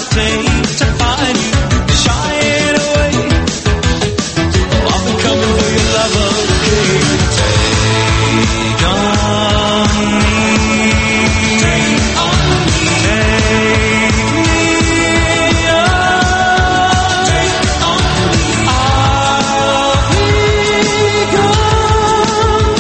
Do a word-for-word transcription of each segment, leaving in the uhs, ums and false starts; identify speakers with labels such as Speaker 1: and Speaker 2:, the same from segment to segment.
Speaker 1: take to find you, shying away. Oh, I've been coming for your love, okay. Take on me, take on me, take me on, take on me. I'll be gone.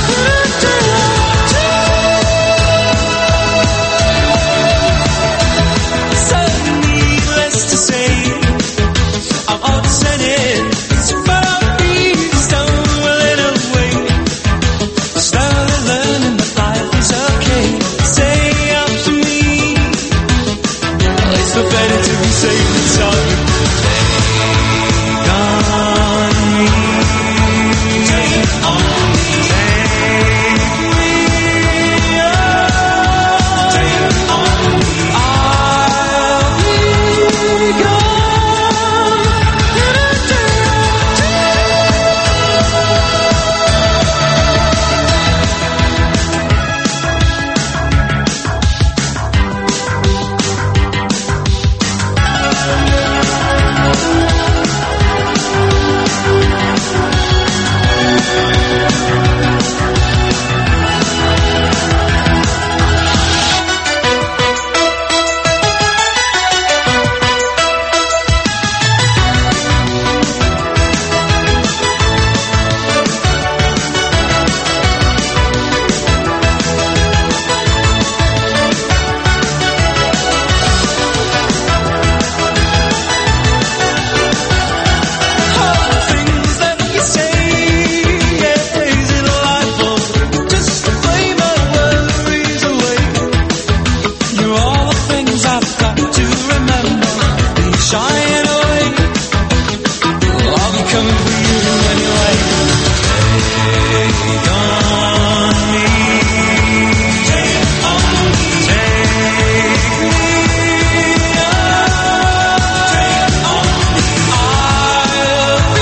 Speaker 1: So needless to say, I'm upsetting. It's about me stumbling away, slowly learning that life is okay. Say after me, it's no better to be safe than sorry. Take on me, take on me, take me on, take on me. I'll be gone. Things that you say, yeah, is it delightful? Just to play my worries away. You're all the things I've got to remember. Be shying away. Well, I'll be coming for you anyway. Take on me, take on me, take me on, take on me. I'll be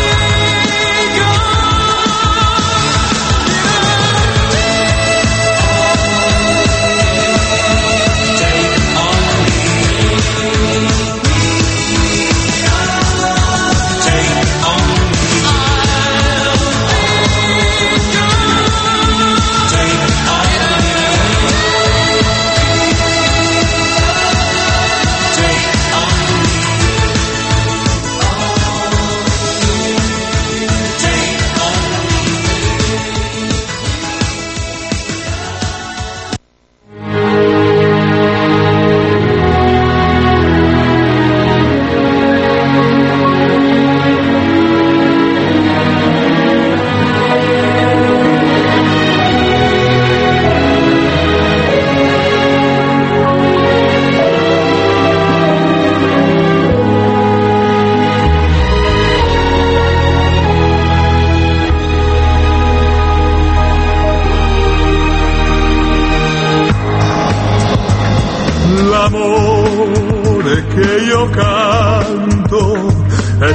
Speaker 2: L'amore che io canto è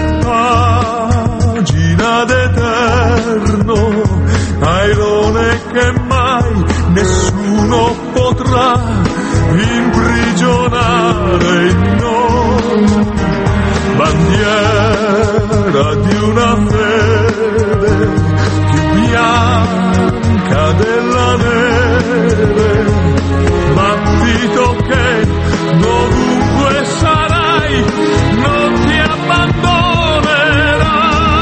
Speaker 2: pagina d'eterno, airone che mai nessuno potrà imprigionare in noi. Bandiera di una fede più bianca della neve, battito che dovunque sarai non ti abbandonerà.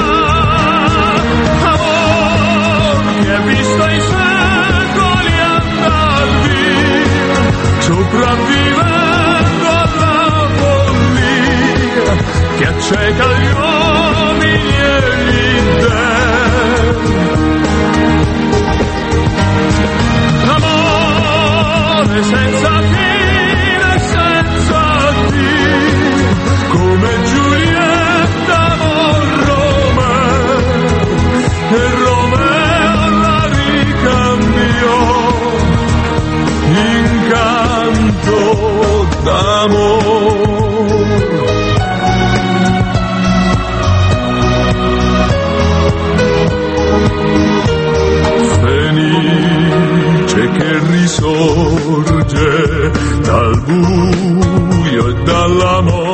Speaker 2: Amor che hai visto i secoli andar via, sopravvivendo alla follia che acceca gli uomini e gli dèi. Amore senza fine, senza Dio, come Giulietta amor Romeo, e Romeo la ricambiò in canto d'amore. Fenice che risorge dal buio e dalla morte,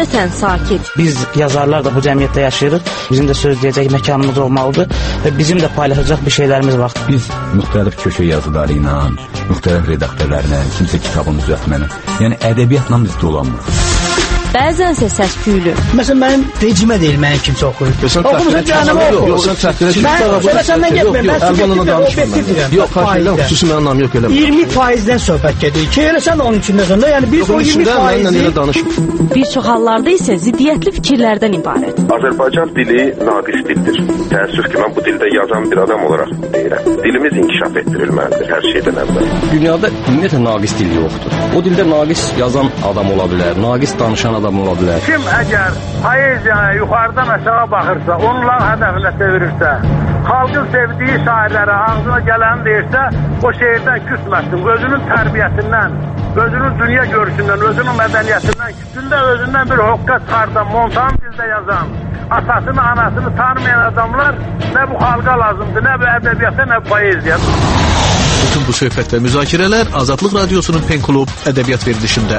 Speaker 3: adətən sakit.
Speaker 4: Biz yazarlar da bu cəmiyyətdə yaşayırıq. Bizim də söz deyəcək məkanımız olmalıdır və bizim də paylaşacaq bir şeylərimiz var.
Speaker 5: Biz müxtəlif köşə yazıları ilə, müxtəlif redaktörlərlə, kimsə kitabını düzəltməni, yəni ədəbiyyatla biz dolanmırıq.
Speaker 3: Bəzənsə səs-küylü.
Speaker 6: Məsələn, mənim vecimə deyil, mənim kimsə oxuyur. Oxumusan cəhənnəmə oxuyur.
Speaker 2: Yox, sən təxtirə
Speaker 6: Mən sonra səndən getməyim. Mən
Speaker 2: subjektiv və objektiv deyirəm. Yox, xahiş xüsusi mənim anlam yox eləmə.
Speaker 6: iyirmi faizdən söhbət gedir. Ki, elə sən onun içindəsən də, yəni biz o iyirmi faizi...
Speaker 3: Bir çox hallarda isə ziddiyyətli fikirlərdən ibarət.
Speaker 7: Azərbaycan dili naqis dildir. Təəssüf ki, mən bu dildə yazan bir adam olaraq deyirəm. Dilimiz inkişaf etdirilməlidir hər şeydən əvvəl.
Speaker 8: Dünyada ümumiyyətlə naqis dil yoxdur. O dildə naqis yazan adam ola bilər, naqis danışan adam ola bilər.
Speaker 9: Kim əgər poeziyaya yuxarıdan aşağı baxırsa, onlar hədəfinə çevirirsə, xalqın sevdiyi şairlərə ağzına gələni deyirsə, o şeirdən küsməsin, özünün tərbiyəsindən, özünün dünya görüşündən, özünün mədəniyyətindən, küsündə özündən bir hoqqa çıxardan, montan dildə yazan, atasını, anasını tanımayan adamlar nə bu xalqa lazımdır, nə bu ədəbiyyata, nə bu poeziya.
Speaker 10: Bütün bu söhbət və müzakirələr Azadlıq Radiosunun Pen Klub ədəbiyyat verilişində.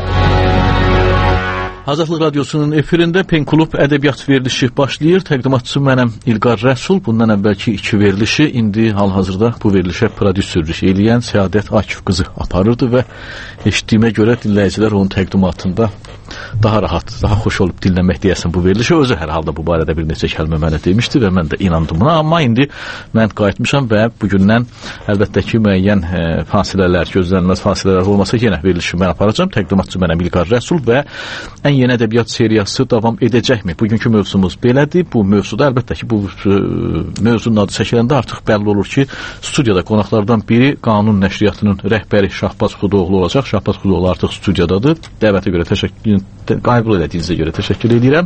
Speaker 10: Azadlıq Radiosunun efirində Pen Klub ədəbiyyat verilişi başlayır. Təqdimatçısı mənəm İlqar Rəsul. Bundan əvvəlki iki verilişi indi hal-hazırda bu verilişə prodüserlik eləyən Səadət Akif qızı aparırdı və eşitdiyimə görə dinləyicilər onun təqdimatında daha rahat, daha xoş olub dinləmək deyəsən bu verilişi. Özü hər halda bu barədə bir neçə kəlmə mənə demişdi və mən də inandım buna. Amma indi mən qayıtmışam və bugündən əlbəttə ki, müəyyən e, fasilələr, gözlənilməz fasilələr olmasa yenə verilişi mən aparacağım. Təqdimatçı mənəm İlqar Rəsul və ən yeni ədəbiyyat seriyası davam edəcəkmi? Bugünkü mövzumuz belədir. Bu mövzuda əlbəttə ki, bu e, mövzunun adı çəkiləndə artıq bəlli olur ki, studiyada qonaqlardan biri Qanun Nəşriyyatının rəhbəri Şahbaz Xudoğlu olacaq. Şahbaz Xudoğlu artıq studiyadadır. Dəvətə görə təşəkkür qəbul elədiyinizə görə təşəkkür edirəm.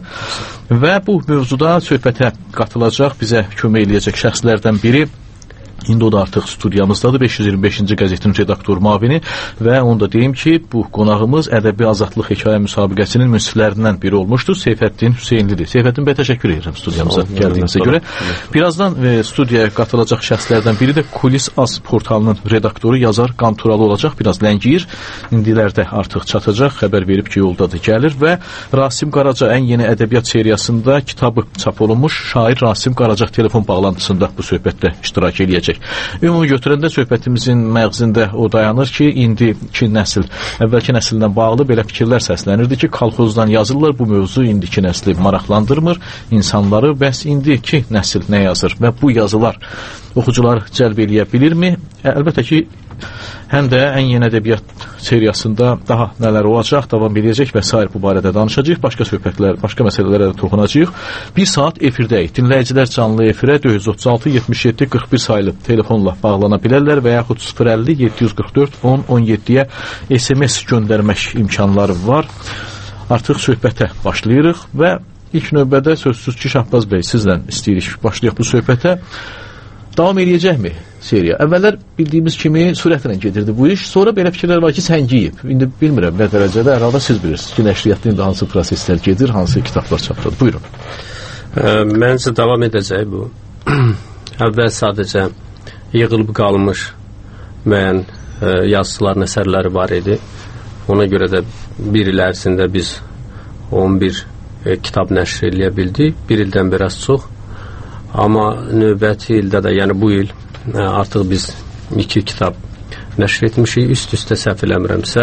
Speaker 10: Və bu mövzuda söhbətə qatılacaq, bizə kömək eləyəcək şəxslərdən biri İndi o da artıq studiyamızdadır. beş yüz iyirmi beşinci qəzetin redaktor müavini və onu da deyim ki, bu qonağımız Ədəbi Azadlıq Hekayə müsabiqəsinin münsiflərindən biri olmuşdur. Seyfəddin Hüseynlidir. Seyfəddin bəy, təşəkkür edirəm studiyamıza gəldiyinizə görə. Birazdan e, studiyaya qatılacaq şəxslərdən biri də Kulis Az portalının redaktoru, yazar Qanturalı olacaq. Biraz ləngiyir. İndilərdə artıq çatacaq. Xəbər verib ki, yoldadır, gəlir və Rasim Qaraca ən yeni ədəbiyyat seriyasında kitabı çap olunmuş şair Rasim Qaraca telefon bağlantısında bu söhbətdə iştirak eləyəcək. Ümumi götürəndə söhbətimizin məğzində o dayanır ki, indiki nəsil, əvvəlki nəsillə bağlı belə fikirlər səslənirdi ki, kolxozdan yazırlar, bu mövzu indiki nəsli maraqlandırmır insanları, bəs indiki nəsil nə yazır və bu yazılar oxucular cəlb eləyə bilirmi? Əlbəttə ki, həm də ən yeni ədəbiyyat seriyasında daha nələr olacaq, davam edəcək və s. bu barədə danışacağıq. Başqa söhbətlər, başqa məsələlərə də toxunacağıq. Bir saat efirdəyik. Dinləyicilər canlı efirə dörd yüz otuz altı yetmiş yeddi qırx bir sayılı telefonla bağlana bilərlər və yaxud sıfır əlli yeddi yüz qırx dörd on on yeddiyə S M S göndərmək imkanları var. Artıq söhbətə başlayırıq və ilk növbədə sözsüz ki, Şahbaz bəy, sizlə istəyirik başlayaq bu söhbətə. Davam edəcəkmi seriya? Əvvəllər bildiyimiz kimi sürətlə gedirdi bu iş. Sonra belə fikirlər var ki, səngiyib. İndi bilmirəm nə dərəcədə, hər halda siz bilirsiniz ki, nəşriyyatda indi hansı proseslər gedir, hansı kitablar çapılır. Buyurun.
Speaker 11: Məncə davam edəcək bu. Əvvəl sadəcə yığılıb qalmış müəyyən yazıçıların əsərləri var idi. Ona görə də bir il ərzində biz on bir kitab nəşr eləyə bildik. Bir ildən biraz çox. Amma növbəti ildə də, yəni bu il artıq biz iki kitab nəşr etmişik. Üst-üstə səhv eləmirəmsə,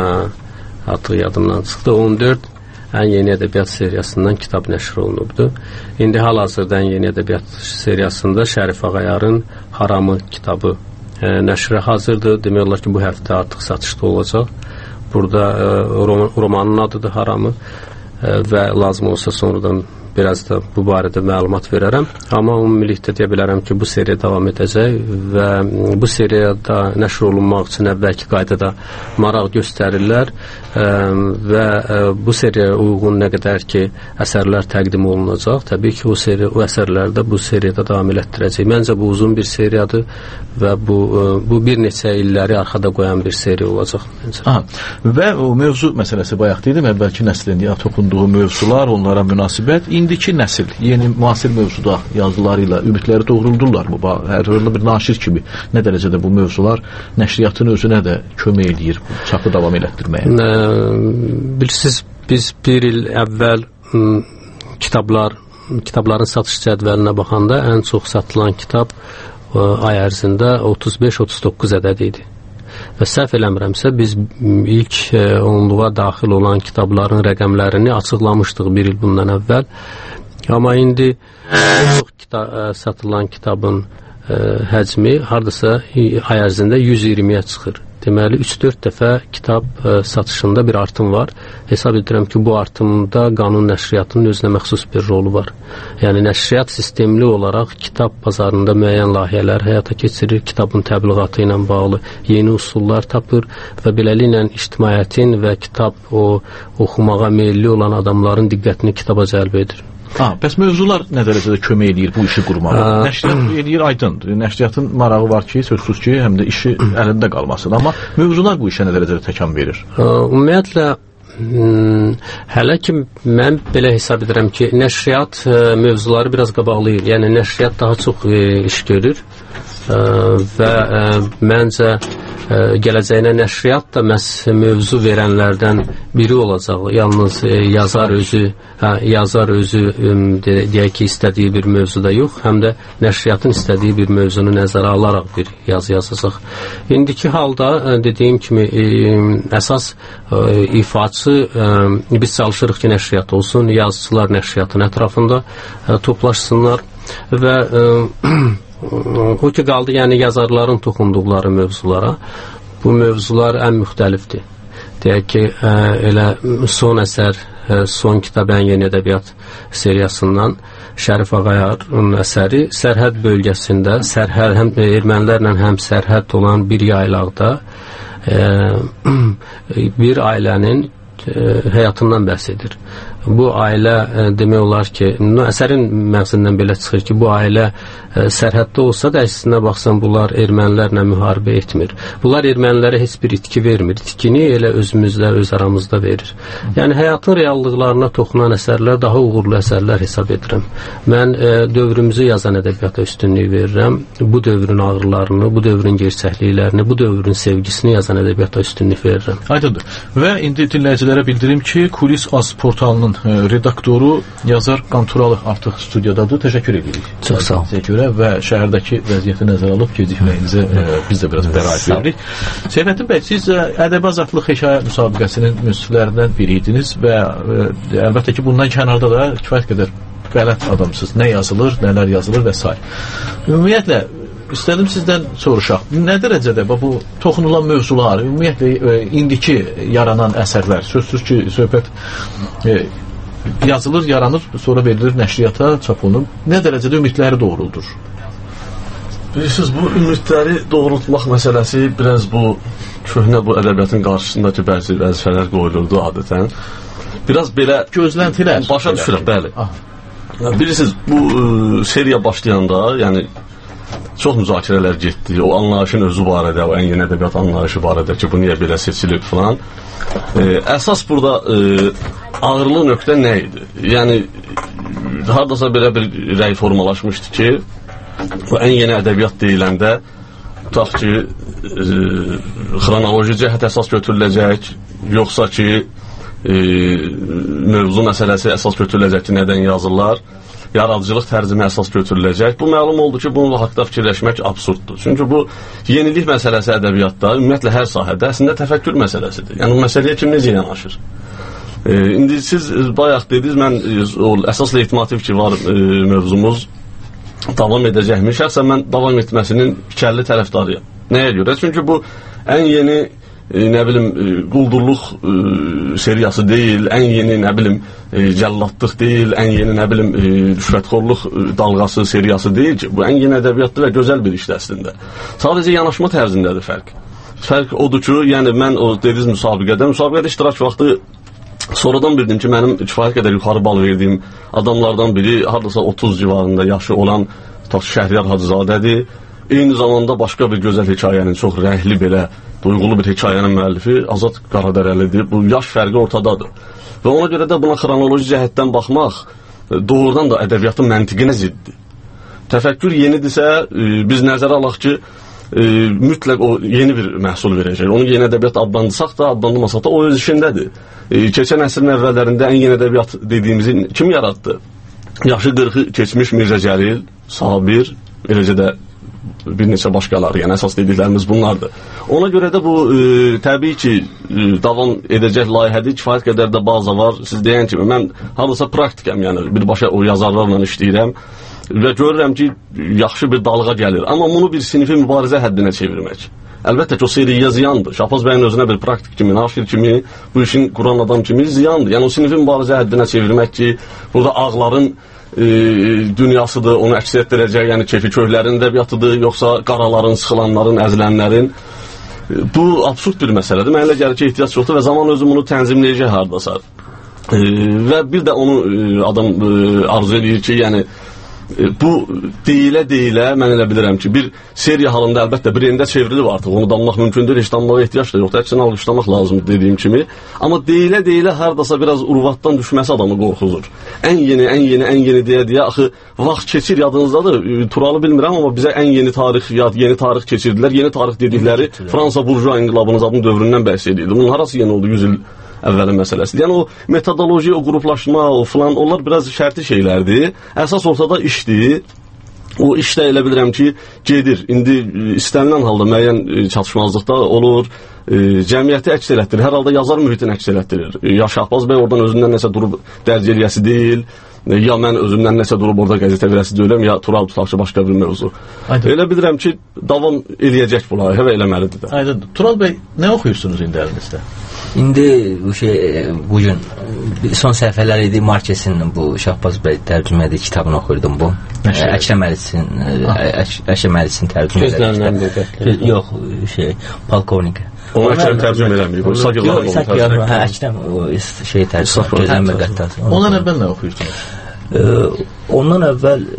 Speaker 11: artıq yadımdan çıxdı, on dörd ən yeni ədəbiyyat seriyasından kitab nəşr olunubdu. İndi hal-hazırda ən yeni ədəbiyyat seriyasında Şərif Ağayarın Haramı kitabı nəşrə hazırdır. Demək olar ki, bu həftə artıq satışda olacaq. Burada romanın adıdır Haramı və lazım olsa sonradan biraz da bu barədə məlumat verərəm. Amma ümumilikdə deyə bilərəm ki, bu seriya davam edəcək və bu seriyada nəşr olunmaq üçün əvvəlki qaydada maraq göstərirlər və bu seriyaya uyğun nə qədər ki, əsərlər təqdim olunacaq. Təbii ki, o, seri, o əsərlər də bu seriyada davam elətdirəcək. Məncə bu uzun bir seriyadır və bu, bu bir neçə illəri arxada qoyan bir seriya olacaq.
Speaker 10: Aha. Və o mövzu məsələsi bayaq dedim, əvvəlki nəslin ya toxunduğu mövzular, onlara münasibət. İndiki nəsil yeni müasir mövzuda yazıları ilə ümidləri doğruldurlar mı? Hər halda bir naşir kimi nə dərəcədə bu mövzular nəşriyyatın özünə də kömək eləyir çapı davam elətdirməyə?
Speaker 11: Bilirsiniz, biz bir il əvvəl ə, kitablar, kitabların satış cədvəlinə baxanda ən çox satılan kitab ə, ay ərzində otuz beş otuz doqquz ədəd idi. Və səhv eləmirəmsə, biz ilk ə, onluğa daxil olan kitabların rəqəmlərini açıqlamışdıq bir il bundan əvvəl. Amma indi çox kita ə, satılan kitabın ə, həcmi hardasa ay ərzində yüz iyirmiyə çıxır. Deməli, üç dörd dəfə kitab ə, satışında bir artım var. Hesab edirəm ki, bu artımda qanun nəşriyyatının özünə məxsus bir rolu var. Yəni, nəşriyyat sistemli olaraq kitab bazarında müəyyən layihələr həyata keçirir, kitabın təbliğatı ilə bağlı yeni usullar tapır və beləliklə ictimaiyyətin və kitab o oxumağa meyilli olan adamların diqqətini kitaba cəlb edir.
Speaker 10: Ha, bəs mövzular nə dərəcədə kömək eləyir bu işi qurmağa? Nəşriyyat eləyir, aydındır. Nəşriyyatın marağı var ki, sözsüz ki, həm də işi əlində qalmasın. Amma mövzular bu işə nə dərəcədə təkan verir?
Speaker 11: Ümumiyyətlə, hələ ki, mən belə hesab edirəm ki, nəşriyyat mövzuları biraz qabaqlayır. Yəni, nəşriyyat daha çox iş görür və məncə gələcəyinə nəşriyyat da məhz mövzu verənlərdən biri olacaq. Yalnız yazar özü, hə, yazar özü deyək ki, istədiyi bir mövzuda yox, həm də nəşriyyatın istədiyi bir mövzunu nəzərə alaraq bir yazı yazacaq. İndiki halda dediyim kimi əsas ifaçı biz çalışırıq ki, nəşriyyat olsun, yazıçılar nəşriyyatın ətrafında toplaşsınlar və o ki qaldı, yəni yazarların toxunduqları mövzulara. Bu mövzular ən müxtəlifdir. Deyək ki, ə, elə son əsər, ə, son kitab ən yeni ədəbiyyat seriyasından Şərif Ağayarın əsəri sərhəd bölgəsində, sərhəd, həm ermənilərlə həm sərhəd olan bir yaylaqda ə, bir ailənin ə, həyatından bəhs edir. Bu ailə ə, demək olar ki, əsərin məqsədindən belə çıxır ki, bu ailə ə, sərhəddə olsa da əksinə baxsan bunlar ermənilərlə müharibə etmir. Bunlar ermənilərə heç bir itki vermir. İtkini elə özümüzdə, öz aramızda verir. Yəni həyatın reallıqlarına toxunan əsərlər daha uğurlu əsərlər hesab edirəm. Mən ə, dövrümüzü yazan ədəbiyyata üstünlük verirəm. Bu dövrün ağrılarını, bu dövrün gerçəkliklərini, bu dövrün sevgisini yazan ədəbiyyata üstünlük verirəm.
Speaker 10: Aydındır. Və indi dinləyicilərə bildirim ki, Kulis Az portalının redaktoru yazar Qanturalı artıq studiyadadır. Təşəkkür edirik.
Speaker 4: Çox sağ olun.
Speaker 10: Və şəhərdəki vəziyyəti nəzərə alıb gecikməyinizə e, biz də biraz bəraət veririk. Seyfəddin bəy, siz ədəbi azadlıq hekayə müsabiqəsinin münsiflərindən biri idiniz və e, əlbəttə ki, bundan kənarda da kifayət qədər bələt adamsınız. Nə yazılır, nələr yazılır və s. Ümumiyyətlə, istədim sizdən soruşaq. Nə dərəcədə bu toxunulan mövzular, ümumiyyətlə e, indiki yaranan əsərlər, sözsüz ki, söhbət e, yazılır, yaranır, sonra verilir nəşriyyata, çap olunur. Nə dərəcədə ümidləri doğruldur?
Speaker 12: Bilirsiniz, bu ümidləri doğrultmaq məsələsi biraz bu köhnə bu ədəbiyyatın qarşısındakı bəzi vəzifələr qoyulurdu adətən. Biraz belə
Speaker 10: gözləntilər
Speaker 12: başa düşürəm, bəli. Bilirsiniz, bu e, seriya başlayanda, yəni çox müzakirələr getdi. O anlayışın özü barədə, o ən yeni ədəbiyyat anlayışı barədə ki, bu niyə belə seçilib filan. E, əsas burada e, ağırlı nöqtə nə idi? Yəni, haradasa belə bir rəy formalaşmışdı ki, bu ən yeni ədəbiyyat deyiləndə tutaq ki, e, xronoloji cəhət əsas götürüləcək, yoxsa ki, e, mövzu məsələsi əsas götürüləcək ki, nədən yazırlar, yaradıcılıq tərzimi əsas götürüləcək. Bu məlum oldu ki, bunun haqda fikirləşmək absurddur. Çünki bu yenilik məsələsi ədəbiyyatda, ümumiyyətlə hər sahədə əslində təfəkkür məsələsidir. Yəni, bu məsələyə kim necə yanaşır? E, indi siz bayaq dediniz, mən o əsas leitmotiv ki var e, mövzumuz davam edəcəkmi? Şəxsən mən davam etməsinin fikirli tərəfdarıyam. Nəyə görə? Çünki bu ən yeni E, nə bilim, e, quldurluq e, seriyası deyil, ən yeni, nə bilim, e, cəlladlıq deyil, ən yeni, nə bilim, e, rüşvətxorluq e, dalğası seriyası deyil ki, bu ən yeni ədəbiyyatdır və gözəl bir işdir əslində. Sadəcə yanaşma tərzindədir fərq. Fərq odur ki, yəni mən o dediniz müsabiqədə, müsabiqədə iştirak vaxtı sonradan bildim ki, mənim kifayət qədər yuxarı bal verdiyim adamlardan biri, hardasa otuz civarında yaşı olan Şəhriyar Hacızadədir. Eyni zamanda başqa bir gözəl hekayənin, çox rəhli belə, duyğulu bir hekayənin müəllifi Azad Qaradərəlidir. Bu yaş fərqi ortadadır. Və ona görə də buna xronoloji cəhətdən baxmaq doğrudan da ədəbiyyatın məntiqinə ziddir. Təfəkkür yenidirsə, biz nəzərə alaq ki, e, mütləq o yeni bir məhsul verəcək. Onu yeni ədəbiyyat adlandırsaq da, adlandırmasaq da o öz işindədir. E, keçən əsrin əvvəllərində ən yeni ədəbiyyat dediyimizi kim yaratdı? Yaşı qırxı keçmiş Mirzə Cəlil, Sabir, eləcə də bir neçə başqaları, yəni əsas dediklərimiz bunlardır. Ona görə də bu e, təbii ki e, davam edəcək layihədir, kifayət qədər də baza var. Siz deyən kimi mən halısa praktikəm, yəni birbaşa o yazarlarla işləyirəm və görürəm ki, yaxşı bir dalğa gəlir. Amma bunu bir sinifi mübarizə həddinə çevirmək, əlbəttə ki, o seriyə ziyandır. Şahbaz bəyin özünə bir praktik kimi, naşir kimi, bu işin quran adam kimi ziyandır. Yəni o sinifi mübarizə həddinə çevirmək ki, burada ağların e, dünyasıdır, onu əks etdirəcək, yəni kefi köylərin ədəbiyyatıdır, yoxsa qaraların, sıxılanların, əzilənlərin. E, bu absurd bir məsələdir. Mənə elə gəlir ki, ehtiyac yoxdur və zaman özü bunu tənzimləyəcək hardasa. E, və bir də onu e, adam e, arzu edir ki, yəni bu deyilə-deyilə mən elə bilirəm ki, bir seriya halında əlbəttə bir elində çevrilib artıq, onu danmaq mümkündür, heç danmağa ehtiyac da yoxdur, əksinə alqışlamaq lazımdır dediyim kimi. Amma deyilə-deyilə hardasa biraz urvatdan düşməsi adamı qorxuzur. Ən yeni, ən yeni, ən yeni deyə-deyə, axı vaxt keçir, yadınızdadır, Turalı bilmirəm, amma bizə ən yeni tarix, yad, yeni tarix keçirdilər. Yeni tarix dedikləri Fransa burjua inqilabının adının dövründən bəhs edirdi. Bunun harası yeni oldu? yüz il əvvəlin məsələsidir. Yəni o metodoloji, o qruplaşma, o filan, onlar biraz şərti şeylərdir. Əsas ortada işdir. O işdə elə bilirəm ki, gedir. İndi istənilən halda müəyyən çatışmazlıqda olur. E, cəmiyyəti əks elətdirir. Hər halda yazar mühitin əks elətdirir. Ya Şahbaz bəy oradan özündən nəsə durub dərc eləyəsi deyil, ya mən özümdən nəsə durub orada qəzetə verəsi deyiləm, ya Tural tutaqçı başqa bir mövzu. Aydın. Elə bilirəm ki, davam eləyəcək bu layihə və eləməlidir də.
Speaker 10: Aydın. Tural bəy, nə oxuyursunuz indi əlinizdə?
Speaker 13: İndi bu şey, bugün son səhifələr idi, Markesin bu Şahbaz bəy tərcümə etdiyi kitabını oxuyurdum bu. Əkrəm Əlisin, Əkrəm Əlisin tərcümə etdiyi kitab. Yox, şey, Polkovnik.
Speaker 12: Onu Əkrəm tərcümə eləməyib, o Sakirlərin onu tərcümə etdi.
Speaker 13: Hə, Əkrəm o şey tərcümə, gözlən müqəddəs.
Speaker 10: Ondan əvvəl nə oxuyursunuz?
Speaker 13: Ondan əvvəl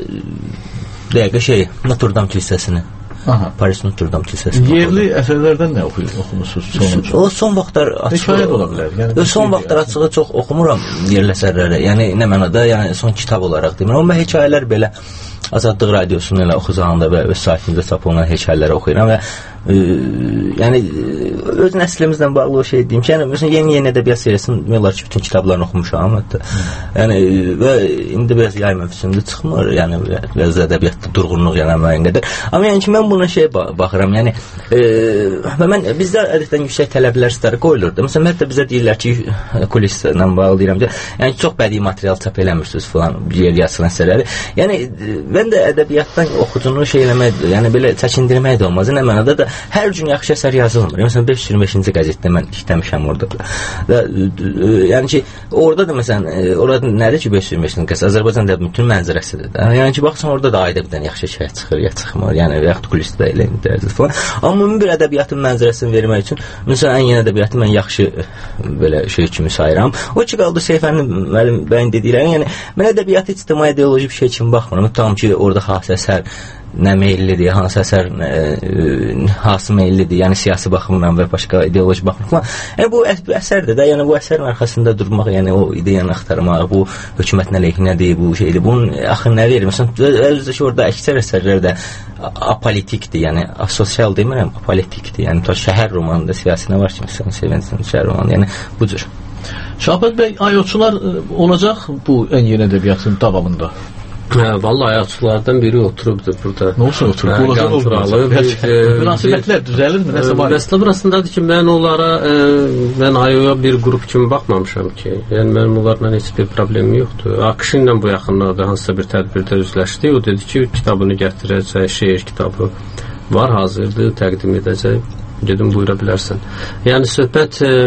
Speaker 13: dəqiqə şey, Notre Dame kilsəsini. Aha. Paris Notre Dame kilsəsini.
Speaker 10: Yerli əsərlərdən nə oxumusunuz sonuncu?
Speaker 13: O son vaxtlar
Speaker 10: açığı ola bilər.
Speaker 13: Yəni son vaxtlar açığı çox oxumuram yerli əsərləri. Yəni nə mənada, yəni son kitab olaraq demirəm. Amma hekayələr belə Azadlıq Radiosunun elə oxucağında və öz saytında çap olunan hekayələri oxuyuram və e, yəni öz nəslimizlə bağlı o şey deyim ki, yəni məsələn yeni-yeni ədəbiyyat seriyasının demək olar ki, bütün kitablarını oxumuşam hətta. Yəni və indi biraz yay mövsümündə çıxmır, yəni biraz ədəbiyyatda durğunluq yəni müəyyən qədər. Amma yəni ki, mən buna şey baxıram, yəni e, və mən bizdə ədətən yüksək tələblər istəri qoyulurdu. Məsələn, hətta bizə deyirlər ki, kulislə bağlı deyirəm ki, yəni çox bədii material çap eləmirsiniz falan, yer yazılan əsərləri. Yəni mən də ədəbiyyatdan oxucunu şey eləmək, yəni belə çəkindirmək də olmaz. Nə mənada da hər gün yaxşı əsər yazılmır. Məsələn, beş yüz iyirmi beşinci qəzetdə mən işləmişəm orada. Və yəni ki, orada da məsələn, orada nədir ki beş yüz iyirmi beşinci qəzet? Azərbaycan da bütün mənzərəsidir də. Yəni ki, baxsan orada da ayda birdən yaxşı şey çıxır, ya çıxmır. Yəni yaxud kulisdə elə dərəcə falan. Amma ümumi bir ədəbiyyatın mənzərəsini vermək üçün məsələn, ən yeni ədəbiyyatı mən yaxşı belə şey kimi sayıram. O ki qaldı Seyfənin müəllim bəyin dedikləri, yəni mən ədəbiyyatı ictimai ideoloji bir şey kimi baxmıram. Tamam ki, orada hansı əsər nə meyillidir, hansı əsər ə, hansı meyillidir, yəni siyasi baxımdan və başqa ideoloji baxımdan. Yəni bu əsərdir də, yəni bu əsərin arxasında durmaq, yəni o ideyanı axtarmaq, bu hökumətin əleyhinədir, bu şeydir. Bunun axı nə verir? Məsələn, əlbəttə ki, orada əksər əsərlər də apolitikdir, yəni asosial demirəm, apolitikdir. Yəni ta şəhər romanında siyasi nə var ki, məsələn, sevinsin şəhər romanı, yəni bu cür.
Speaker 10: Şahbaz bəy, ayotçular olacaq bu ən yeni ədəbiyyatın davamında?
Speaker 11: Hə, vallahi ayaqçılardan biri oturubdur burada.
Speaker 10: Nə olsun oturub? Olacaq olmalı. Münasibətlər düzəlirmi? Nəsə var?
Speaker 11: Məsələ burasındadır ki, mən onlara, e, mən Ayoya bir qrup kimi baxmamışam ki. Yəni, mənim onlarla heç bir problemim yoxdur. Akışın ilə bu yaxınlarda hansısa bir tədbirdə üzləşdi. O dedi ki, kitabını gətirəcək, şeir kitabı var, hazırdır, təqdim edəcək. Dedim, buyura bilərsən. Yəni, söhbət e,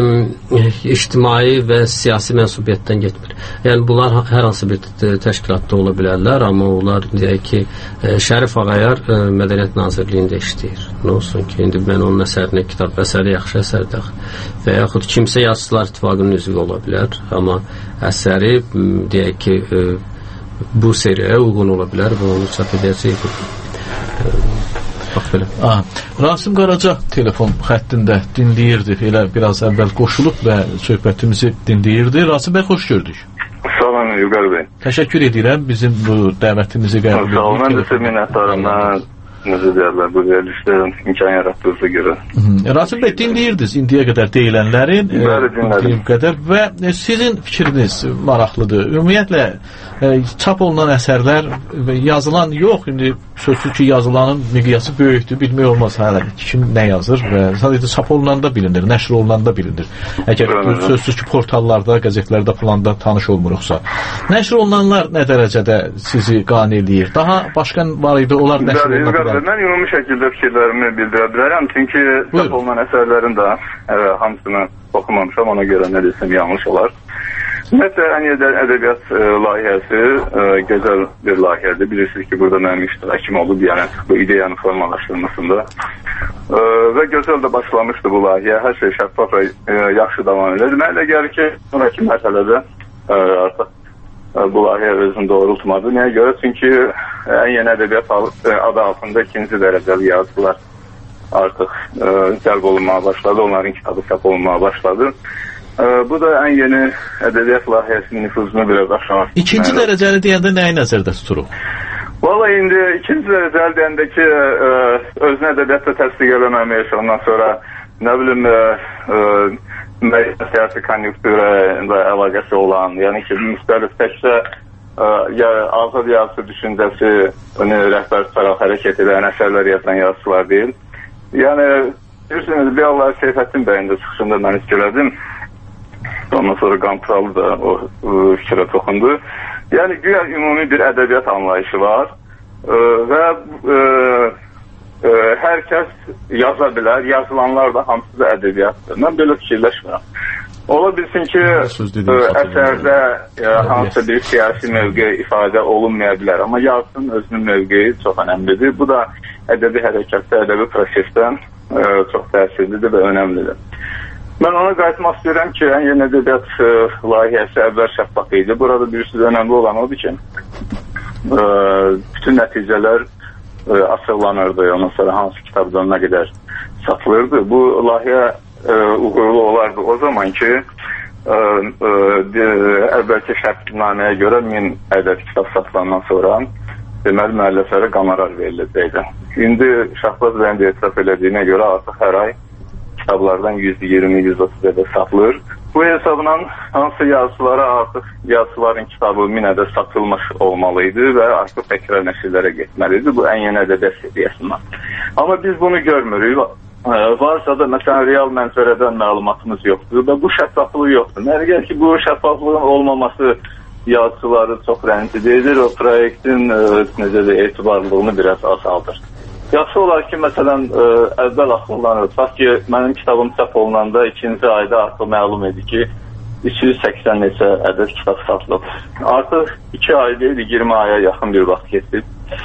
Speaker 11: ictimai və siyasi mənsubiyyətdən getmir. Yəni, bunlar hər hansı bir təşkilatda ola bilərlər, amma onlar, deyək ki, e, Şərif Ağayar e, Mədəniyyət Nazirliyində işləyir. Nə olsun ki, indi mən onun əsərini, kitab əsəri yaxşı əsərdir. Və yaxud kimsə yazıçılar ittifaqının üzvü ola bilər, amma əsəri, deyək ki, e, bu seriyaya uyğun ola bilər və onu çap edəcək. E, Bax belə.
Speaker 10: Aha. Rasim Qaraca telefon xəttində dinləyirdi. Elə biraz əvvəl qoşulub və söhbətimizi dinləyirdi. Rasim bəy, xoş gördük.
Speaker 14: Sağ olun, Vüqar bəy.
Speaker 10: Təşəkkür edirəm bizim bu dəvətimizi qəbul etdiyiniz.
Speaker 14: Sağ olun, mən də sizə minnətdaram. Mən necə deyərlər, bu verilişlərin imkan yaratdığınıza görə.
Speaker 10: Rasim bəy, dinləyirdiniz indiyə qədər deyilənlərin,
Speaker 14: Bəli, dinlədim.
Speaker 10: qədər və e, sizin fikriniz maraqlıdır. Ümumiyyətlə, e, çap olunan əsərlər və yazılan yox, indi sözsüz ki, yazılanın miqyası böyükdür, bilmək olmaz hələ kim nə yazır və sadəcə çap olunanda bilinir, nəşr olunanda bilinir. Əgər bu sözsüz ki, portallarda, qəzetlərdə falan da tanış olmuruqsa. Nəşr olunanlar nə dərəcədə sizi qane eləyir? Daha başqa var idi, onlar nəşr oluna bilər.
Speaker 14: Mən ümumi şəkildə fikirlərimi bildirə bilərəm, çünki çap olunan əsərlərin də ə, hamısını oxumamışam, ona görə nə desəm yanlış olar. Ümumiyyətlə, Əniyə ədəbiyyat ə, layihəsi ə, gözəl bir layihədir. Bilirsiniz ki, burada mənim iştirakım olub, yəni bu ideyanın formalaşdırmasında. Ə, və gözəl də başlamışdı bu layihə. Hər şey şəffaf və ə, yaxşı davam edir. Mənə elə gəlir ki, sonraki mərhələdə ə, artıq ə, bu layihə özünü doğrultmadı. Nəyə görə? Çünki Əniyə ədəbiyyat adı altında ikinci dərəcəli yazılar artıq ə, cəlb olunmağa başladı. Onların kitabı çap olunmağa başladı. Bu da ən yeni ədəbiyyat layihəsinin nüfuzunu biraz aşağı.
Speaker 10: İkinci dərəcəli deyəndə nəyi nəzərdə tuturuq?
Speaker 14: Valla indi ikinci dərəcəli deyəndə ki, özünü ədəbiyyatda təsdiq eləməmiş, ondan sonra nə bilim müəyyən siyasi konjünktura ilə əlaqəsi olan, yəni ki, müxtəlif təkcə ya azad yazısı düşüncəsi rəhbər tutaraq hərəkət edən əsərlər yazan yazıçılar deyil. Yəni, bilirsiniz, bir Allah Seyfəddin bəyin də çıxışında mən fikirlədim. Ondan sonra Qanturalı da o, o fikrə toxundu. Yəni, güya ümumi bir ədəbiyyat anlayışı var e, və e, e, hər kəs yaza bilər, yazılanlar da hamısı da ədəbiyyatdır. Mən belə fikirləşmirəm. Ola bilsin ki, e, əsərdə e, hansısa bir siyasi mövqe ifadə olunmaya bilər, amma yazının özünün mövqeyi çox önəmlidir. Bu da ədəbi hərəkətdə, ədəbi prosesdən e, çox təsirlidir və önəmlidir. Mən ona qayıtmaq istəyirəm ki, ən yeni ədəbiyyat e, layihəsi əvvəl şəffaf idi. Burada birisi önəmli olan odur ki, e, bütün nəticələr e, açıqlanırdı, ondan sonra hansı kitabdan nə qədər satılırdı. Bu layihə e, uğurlu olardı o zaman ki, e, e, əvvəlki şərtnaməyə görə min ədəd kitab satılandan sonra deməli müəlliflərə qonorar veriləcəkdi. İndi Şahbaz bəyin də etiraf elədiyinə görə artıq hər ay kitablardan yüz iyirmi yüz otuz ədəd satılır. Bu hesabla hansı yazıçılara artıq yazıçıların kitabı min ədəd satılmış olmalıydı və artıq təkrar nəşrlərə getməlidir. Bu ən yeni ədəbiyyat səviyyəsindən. Amma biz bunu görmürük. Varsa da məsələn real mənzərədən məlumatımız yoxdur və bu şəffaflıq yoxdur. Mənə gəlir ki, bu şəffaflığın olmaması yazıçıları çox rəncidir, o proyektin necə də etibarlılığını biraz azaldır. Yaxşı olar ki, məsələn, ə, əvvəl axırlanır. Bax ki, mənim kitabım çap olunanda ikinci ayda artıq məlum idi ki, üç yüz səksən neçə ədəd kitab satılıb. Artıq iki ay deyil, iyirmi aya yaxın bir vaxt keçib.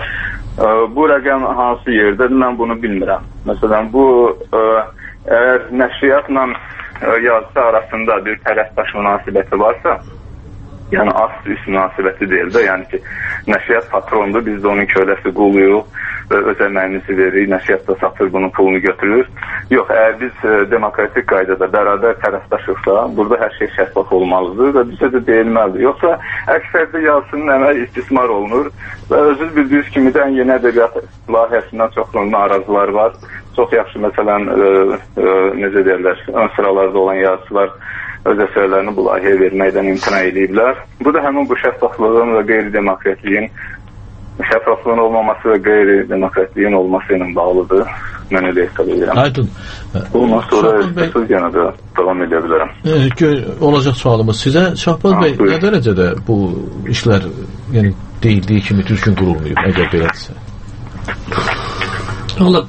Speaker 14: Ə, bu rəqəm hansı yerdədir, mən bunu bilmirəm. Məsələn, bu ə, əgər nəşriyyatla yazısı arasında bir tərəfdaş münasibəti varsa, yəni ast-üst münasibəti deyil də, yəni ki, nəşriyyat patrondur, biz də onun köləsi quluyuq və öz əməyimizi veririk, nəşriyyat da satır, bunun pulunu götürür. Yox, əgər biz e, demokratik qaydada bərabər tərəfdaşıqsa, burada hər şey şəffaf olmalıdır və bizə də deyilməlidir. Yoxsa əksərdə yazısının əməl istismar olunur və özünüz bildiyiniz kimi də yeni ədəbiyyat layihəsindən çox narazılar var. Çox yaxşı, məsələn, e, e, necə deyirlər, ön sıralarda olan yazıçılar öz əsərlərini bu layihəyə verməkdən imtina ediblər. Bu da həmin bu şəffaflığın və qeyri-demokratliyin, şəffaflığın olmaması və qeyri-demokratliyin olması ilə bağlıdır. Mən elə hesab edirəm.
Speaker 10: Aydın.
Speaker 14: Bundan sonra söz yenə də davam edə bilərəm.
Speaker 10: E, olacaq sualımız sizə. Şahbaz ha, bəy, buyur. Nə dərəcədə bu işlər yəni, deyildiyi kimi düzgün qurulmayıb, əgər belədirsə?
Speaker 11: Valla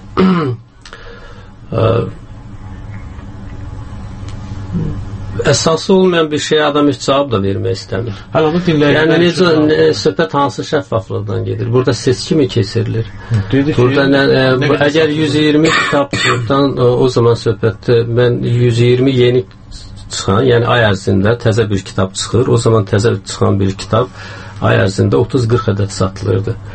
Speaker 11: əsası olmayan bir şey adam heç cavab da vermək istəmir.
Speaker 10: Hələ onu dinləyək.
Speaker 11: Yəni necə nə, söhbət hansı şəffaflıqdan gedir? Burada seçki mi keçirilir? Dedik burada nə, ə, nə bu, əgər yüz iyirmi kitabdan o zaman söhbətdə mən yüz iyirmi yeni çıxan, yəni ay ərzində təzə bir kitab çıxır. O zaman təzə çıxan bir kitab ay ərzində otuz qırx ədəd satılırdı.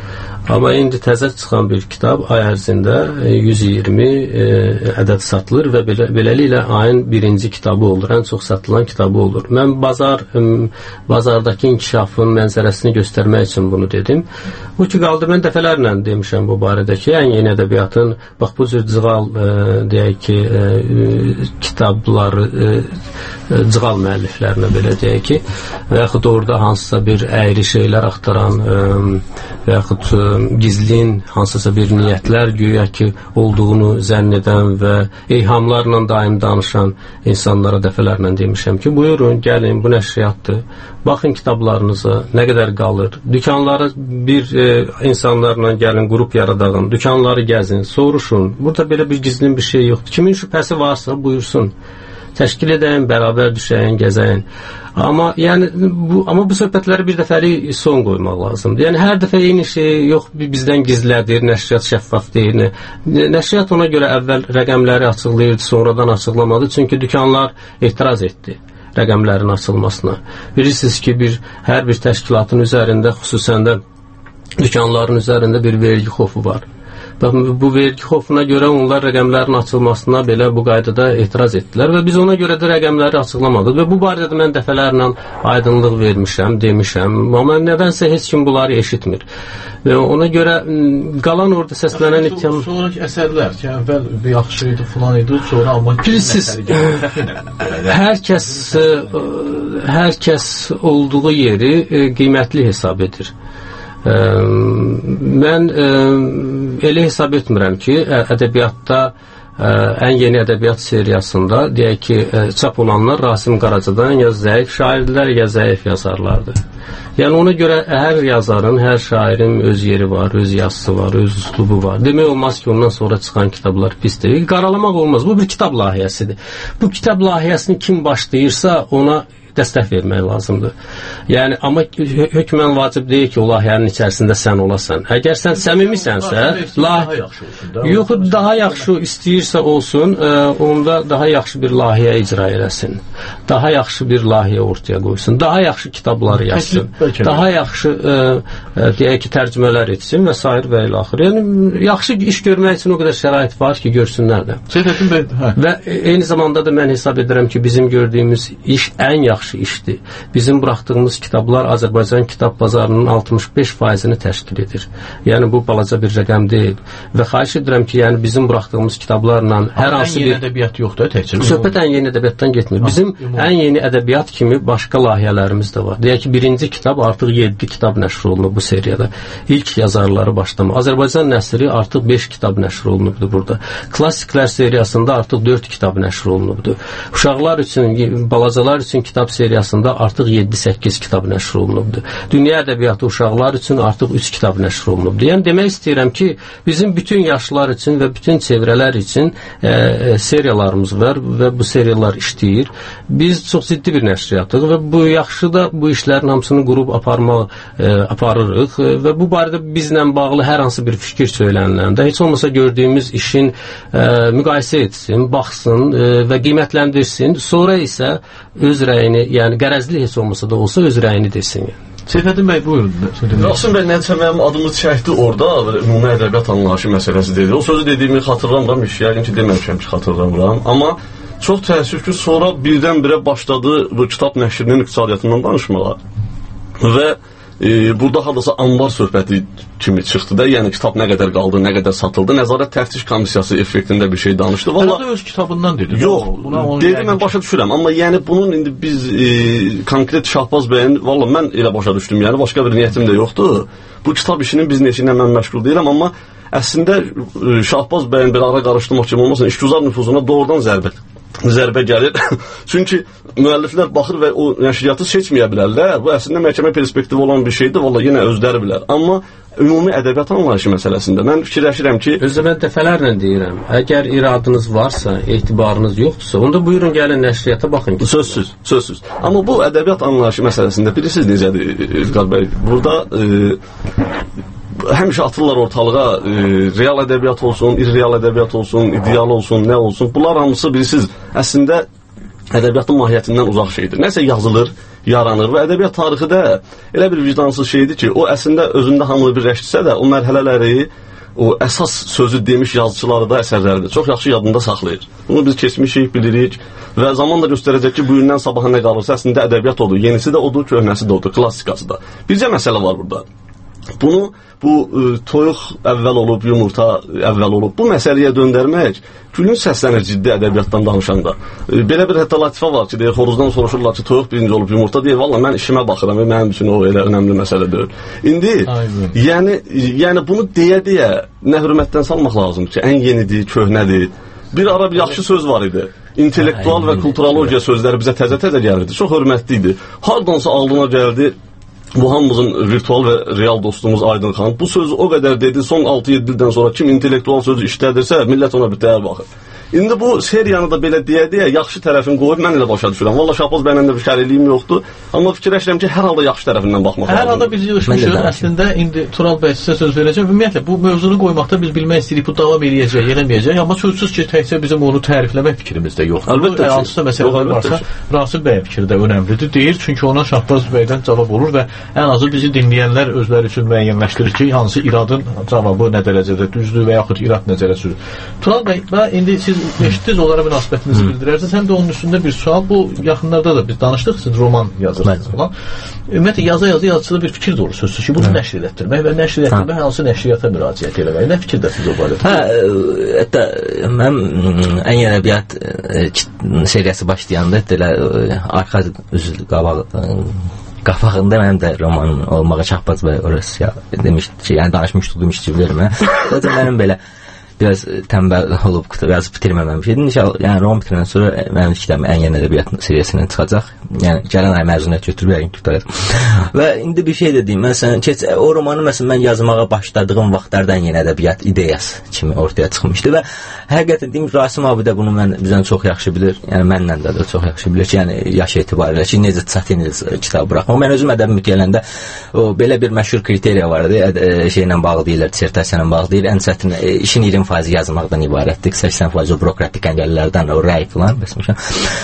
Speaker 11: Amma indi təzə çıxan bir kitab ay ərzində yüz iyirmi e, ədəd satılır və belə, beləliklə ayın birinci kitabı olur, ən çox satılan kitabı olur. Mən bazar bazardakı inkişafın mənzərəsini göstərmək üçün bunu dedim. Bu ki qaldı, mən dəfələrlə demişəm bu barədəki ən yeni ədəbiyyatın bax bu cür cığal e, deyək ki e, kitabları e, cığal müəlliflərinə belə deyək ki və yaxud orada hansısa bir əyri şeylər axtaran e, və yaxud e, gizlin hansısa bir niyyətlər güya ki olduğunu zənn edən və eyhamlarla daim danışan insanlara dəfələrlə demişəm ki, buyurun, gəlin, bu nəşriyyatdır. Baxın kitablarınıza, nə qədər qalır. Dükanları bir e, insanlarla gəlin, qrup yaradağın, dükanları gəzin, soruşun. Burada belə bir gizlin bir şey yoxdur. Kimin şübhəsi varsa buyursun. Təşkil edəyin, bərabər düşəyin, gəzəyin. Amma yəni bu amma bu söhbətləri bir dəfəlik son qoymaq lazımdır. Yəni hər dəfə eyni şey yox, bizdən gizlədir, nəşriyyat şəffaf deyil. Nəşriyyat ona görə əvvəl rəqəmləri açıqlayırdı, sonradan açıqlamadı. Çünki dükanlar etiraz etdi rəqəmlərin açılmasına. Bilirsiniz ki, bir hər bir təşkilatın üzərində, xüsusən də dükanların üzərində bir vergi xofu var. Bu vergi xofuna görə onlar rəqəmlərin açılmasına belə bu qaydada etiraz etdilər və biz ona görə də rəqəmləri açıqlamadıq və bu barədə mən dəfələrlə aydınlıq vermişəm, demişəm, amma nədənsə heç kim bunları eşitmir. Və ona görə qalan orada səslənən ittiham...
Speaker 10: Sonraki əsərlər ki, əvvəl yaxşı idi, falan idi, sonra amma...
Speaker 11: Bilirsiniz, hər kəs, hər kəs olduğu yeri qiymətli hesab edir. Ə, mən ə, elə hesab etmirəm ki, ədəbiyyatda ə, ən yeni ədəbiyyat seriyasında deyək ki, ə, çap olanlar Rasim Qaracadan ya zəif şairdirlər, ya zəif yazarlardır. Yəni ona görə hər yazarın, hər şairin öz yeri var, öz yazısı var, öz üslubu var. Demək olmaz ki, ondan sonra çıxan kitablar pisdir. Qaralamaq olmaz. Bu bir kitab layihəsidir. Bu kitab layihəsini kim başlayırsa ona dəstək vermək lazımdır. Yəni, amma hökmən vacib deyil ki, o layihənin içərisində sən olasan. Əgər sən səmimisənsə, lah... yox, daha yaxşı istəyirsə olsun, ə, onda daha yaxşı bir layihə icra eləsin. Daha yaxşı bir layihə ortaya qoysun. Daha yaxşı kitabları yazsın. Daha yaxşı ə, ə, deyək ki, tərcümələr etsin və s. və ilə axır. Yəni, yaxşı iş görmək üçün o qədər şərait var ki, görsünlər də. Və eyni zamanda da mən hesab edirəm ki, bizim gördüyümüz iş ən yaxşı yaxşı işdir. Bizim buraxdığımız kitablar Azərbaycan kitab bazarının altmış beş faizini təşkil edir. Yəni bu balaca bir rəqəm deyil. Və xahiş edirəm ki, yəni bizim buraxdığımız kitablarla hər hansı bir...
Speaker 10: Ən yeni ədəbiyyat yoxdur, təkcə.
Speaker 11: Söhbət ən yeni ədəbiyyatdan getmir. Bizim ən yeni ədəbiyyat kimi başqa layihələrimiz də var. Deyək ki, birinci kitab artıq yeddi kitab nəşr olunub bu seriyada. İlk yazarları başlama. Azərbaycan nəsri artıq beş kitab nəşr olunubdur burada. Klassiklər seriyasında artıq dörd kitab nəşr olunubdur. Uşaqlar üçün, balacalar üçün kitab seriyasında artıq yeddi səkkiz kitab nəşr olunubdur. Dünya ədəbiyyatı uşaqlar üçün artıq üç kitab nəşr olunubdur. Yəni demək istəyirəm ki, bizim bütün yaşlar üçün və bütün çevrələr üçün e, e, seriyalarımız var və bu seriyalar işləyir. Biz çox ciddi bir nəşriyyatıq və bu yaxşı da bu işlərin hamısını qurub aparmaq e, aparırıq və bu barədə bizlə bağlı hər hansı bir fikir söyləniləndə heç olmasa gördüyümüz işin e, müqayisə etsin, baxsın e, və qiymətləndirsin. Sonra isə öz rəyini, yəni qərəzli heç olmasa da olsa öz rəyini desin.
Speaker 10: Seyfəddin bəy, buyurun.
Speaker 12: Rasim bəy, nəticə mənim adımı çəkdi orada, ümumi ədəbiyyat anlayışı məsələsi dedi. O sözü dediyimi xatırlamıram, yəqin ki, deməmişəm ki, xatırlamıram. Amma çox təəssüf ki, sonra birdən-birə başladı bu kitab nəşrinin iqtisadiyyatından danışmağa və e, burada hardasa anbar söhbəti kimi çıxdı da, yəni kitab nə qədər qaldı, nə qədər satıldı, nəzarət təftiş komissiyası effektində bir şey danışdı.
Speaker 10: Valla öz kitabından dedi.
Speaker 12: Yox, dedi, mən başa düşürəm, amma yəni bunun indi biz e, konkret Şahbaz bəyin, valla mən elə başa düşdüm, yəni başqa bir niyyətim də yoxdur. Bu kitab işinin biznes ilə mən məşğul deyirəm, amma əslində e, Şahbaz bəyin bir ara qarışdırmaq kimi olmasın, işgüzar nüfuzuna doğrudan zərbə zərbə gəlir. Çünki müəlliflər baxır və o nəşriyyatı seçməyə bilərlər. Bu əslində məhkəmə perspektivi olan bir şeydir. Valla yenə özləri bilər. Amma ümumi ədəbiyyat anlayışı məsələsində mən fikirləşirəm ki...
Speaker 11: Özdə mən dəfələrlə deyirəm, əgər iradınız varsa, etibarınız yoxdursa, onda buyurun gəlin nəşriyyata baxın ki...
Speaker 12: Sözsüz, sözsüz. Amma bu ədəbiyyat anlayışı məsələsində bilirsiniz necədir, İlqar bəy? Burada... E, həmişə atırlar ortalığa, e, real ədəbiyyat olsun, irreal ədəbiyyat olsun, ideal olsun, nə olsun. Bunlar hamısı bilirsiniz, əslində ədəbiyyatın mahiyyətindən uzaq şeydir. Nəsə yazılır, yaranır və ədəbiyyat tarixi də elə bir vicdansız şeydir ki, o əslində özündə hamını birləşdirsə də o mərhələləri, o əsas sözü demiş yazıçıları da əsərlərdir. Çox yaxşı yadında saxlayır. Bunu biz keçmişik, bilirik və zaman da göstərəcək ki, bugündən sabaha nə qalırsa əslində ədəbiyyat odur. Yenisi də odur, köhnəsi də odur, klassikası da. Bircə məsələ var burada. Bunu, bu e, toyuq əvvəl olub, yumurta əvvəl olub, bu məsələyə döndərmək gülün səslənir ciddi ədəbiyyatdan danışanda. E, belə bir hətta latifə var ki, deyir, xoruzdan soruşurlar ki, toyuq birinci olub, yumurta deyir, valla mən işimə baxıram və mənim üçün o elə önəmli məsələ deyil. İndi, yəni, yəni bunu deyə-deyə nə hörmətdən salmaq lazım ki, ən yenidir, köhnədir. Bir ara bir yaxşı söz var idi. İntellektual və kulturologiya sözləri bizə təzə-təzə gəlirdi. Çox hörmətli idi. Hardansa ağlına gəldi. Bu hamımızın virtual və real dostumuz Aydın xan bu sözü o qədər dedi, son altı yeddi ildən sonra kim intellektual sözü işlədirsə, millət ona bir dəyər baxır. İndi bu seriyanı da belə deyə-deyə yaxşı tərəfini qoyub mən elə başa düşürəm. Valla Şahbaz bəylə də bir şəriliyim yoxdur. Amma fikirləşirəm ki, hər halda yaxşı tərəfindən baxmaq lazımdır.
Speaker 10: Hər halda biz yığışmışıq. Əslində indi Tural bəy sizə söz verəcəm. Ümumiyyətlə bu mövzunu qoymaqda biz bilmək istəyirik, bu davam eləyəcək, eləməyəcək. Amma sözsüz ki, təkcə bizim onu tərifləmək fikrimiz də yoxdur.
Speaker 12: Əlbəttə ki,
Speaker 10: hansısa məsələlər varsa, Rasim bəyin fikri də önəmlidir. Deyir, çünki ona Şahbaz bəydən cavab olur və ən azı bizi dinləyənlər özləri üçün müəyyənləşdirir ki, hansı iradın cavabı nə dərəcədə düzdür və yaxud irad nəzərə sürür. Tural bəy, indi siz eşitdiniz, onlara münasibətinizi bildirərsiniz. Həm də onun üstündə bir sual. Bu yaxınlarda da biz danışdıq, siz roman yazırsınız falan. Ümumiyyətlə yaza-yaza yazıçıda bir fikir doğru sözsüz ki, bunu nəşr etdirmək və nəşr etdirmək hansı nəşriyyata müraciət eləmək. Nə fikirdəsiniz o barədə?
Speaker 13: Hə, hətta mən ən yeni ədəbiyyat seriyası başlayanda elə arxa üzü qabaq qafağında mənim də romanım olmağa Şahbaz bəy orası demişdi ki, yəni danışmışdıq demişdi bilirəm. Zaten mənim belə biraz tənbəl olub yazıb bitirməməm şeydir. İnşallah, yəni roman bitirəndən sonra mənim işlərim ən yeni ədəbiyyat seriyasından çıxacaq. Yəni gələn ay məzuniyyət götürüb yəqin tutaraq. Və indi bir şey də deyim. Məsələn, keç o romanı məsələn mən yazmağa başladığım vaxtlardan yeni ədəbiyyat ideyası kimi ortaya çıxmışdı və həqiqətən deyim Rasim abi də bunu mən bizdən çox yaxşı bilir. Yəni məndən də, də çox yaxşı bilir ki, yəni yaş etibarilə ki, necə çətin kitab buraxmaq. Mən özüm ədəbi mütəyyələndə o belə bir məşhur kriteriya var idi. Şeylə bağlı deyirlər, dissertasiya ilə bağlı deyir. Ən çətin işin iyirmi faizi yazmaqdan ibarətdir. səksən faizi o bürokratik əngəllərdən, o rəy filan bəsmişəm.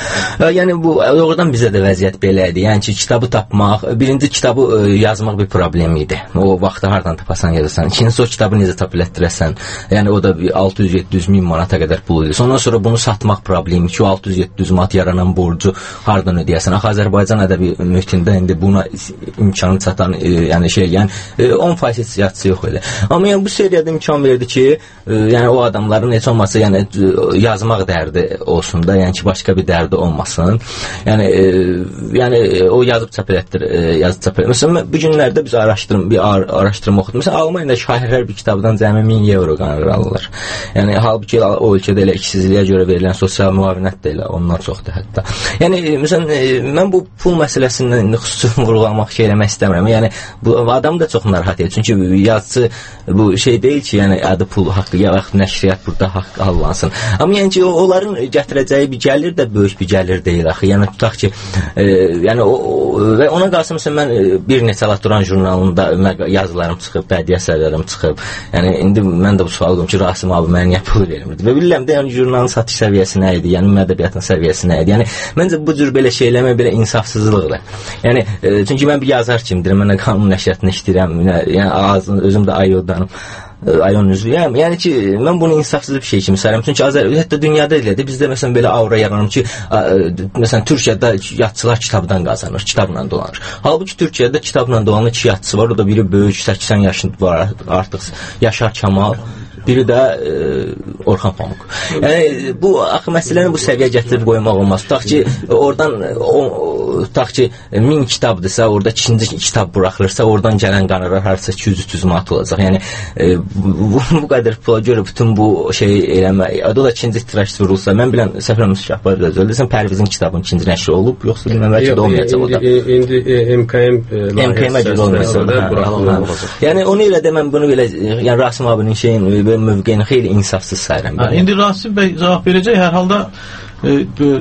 Speaker 13: Yəni bu doğrudan bizə də vəziyyət belə idi. Yəni ki, kitabı tapmaq, birinci kitabı yazmaq bir problem idi. O vaxtı hardan tapasan yazırsan. İkincisi o kitabı necə tap elətdirəsən. Yəni o da altı yüz yeddi yüz min manata qədər pul idi. Ondan sonra bunu satmaq problemi ki, o altı yüz yeddi yüz manat yaranan borcu hardan ödəyəsən. Axı Azərbaycan ədəbi mühitində indi buna imkanı çatan, yəni şey, yəni on faiz yazıçı yox idi. Amma yəni bu seriyada imkan verdi ki, yəni o adamların heç olmasa yəni yazmaq dərdi olsun da, yəni ki başqa bir dərdi olmasın. Yəni e, yəni o yazıb çap elətdir, e, yazıb çap elətdir. Məsələn bu günlərdə biz araşdırım, bir ar araşdırma oxudum. Məsələn Almaniyada şairlər bir kitabdan cəmi min euro qonorar alırlar. Yəni halbuki o ölkədə elə işsizliyə görə verilən sosial müavinət də elə ondan çoxdur hətta. Yəni məsələn e, mən bu pul məsələsindən xüsusi vurğulamaq şey eləmək istəmirəm. Yəni bu adam da çox narahat edir. Çünki yazıcı bu şey deyil ki, yəni adı pul haqqı ya vaxt nəşriyyat burada haqq allansın. Amma yəni ki, onların gətirəcəyi bir gəlir də böyük bir gəlir deyil axı. Yəni tutaq ki, e, yəni o, o və ona qalsa məsələn mən e, bir neçə Latturan jurnalında yazılarım çıxıb, bədii əsərlərim çıxıb. Yəni indi mən də bu sual qoyum ki, Rasim abi mənə niyə pul vermirdi? Və bilirəm də yəni jurnalın satış səviyyəsi nə idi? Yəni ədəbiyyatın səviyyəsi nə idi? Yəni məncə bu cür belə şey eləmək belə insafsızlıqdır. Yəni e, çünki mən bir yazar kimdirəm, mən qanun nəşriyyatını işləyirəm. Yəni ağzım özüm də ayoldanım. Ayon üzvüyəm. Yəni ki, mən bunu insafsız bir şey kimi sayıram. Çünki Azər, hətta dünyada elədir. Bizdə məsələn belə aura yaranır ki, ə, məsələn Türkiyədə yazıçılar kitabdan qazanır, kitabla dolanır. Halbuki Türkiyədə kitabla dolanan iki yazıçı var. O da biri böyük səksən yaşında var artıq, Yaşar Kamal. Biri də e, Orxan Pamuk. Yəni bu axı məsələni bu səviyyə gətirib qoymaq olmaz. Tutaq ki, oradan o, tutaq ki, min kitabdırsa, orada ikinci kitab buraxılırsa, oradan gələn qonorar hardasa iki yüz üç yüz manat olacaq. Yəni e, bu, bu qədər pula görə bütün bu şey eləmək. O da ikinci tiraj vurulsa, mən bilən Səfərəmiz Şahbaz özəldirsən, Pərvizin kitabının ikinci nəşri olub, yoxsa bilməm bəlkə də olmayacaq o da.
Speaker 11: İndi M K M
Speaker 13: M K M olmayacaq. Yəni onu elə də mən bunu belə, yəni Rasim abinin şeyin mövqeyini xeyli insafsız sayıram.
Speaker 10: Ha, indi Rasim bəy cavab verəcək. Hər halda e,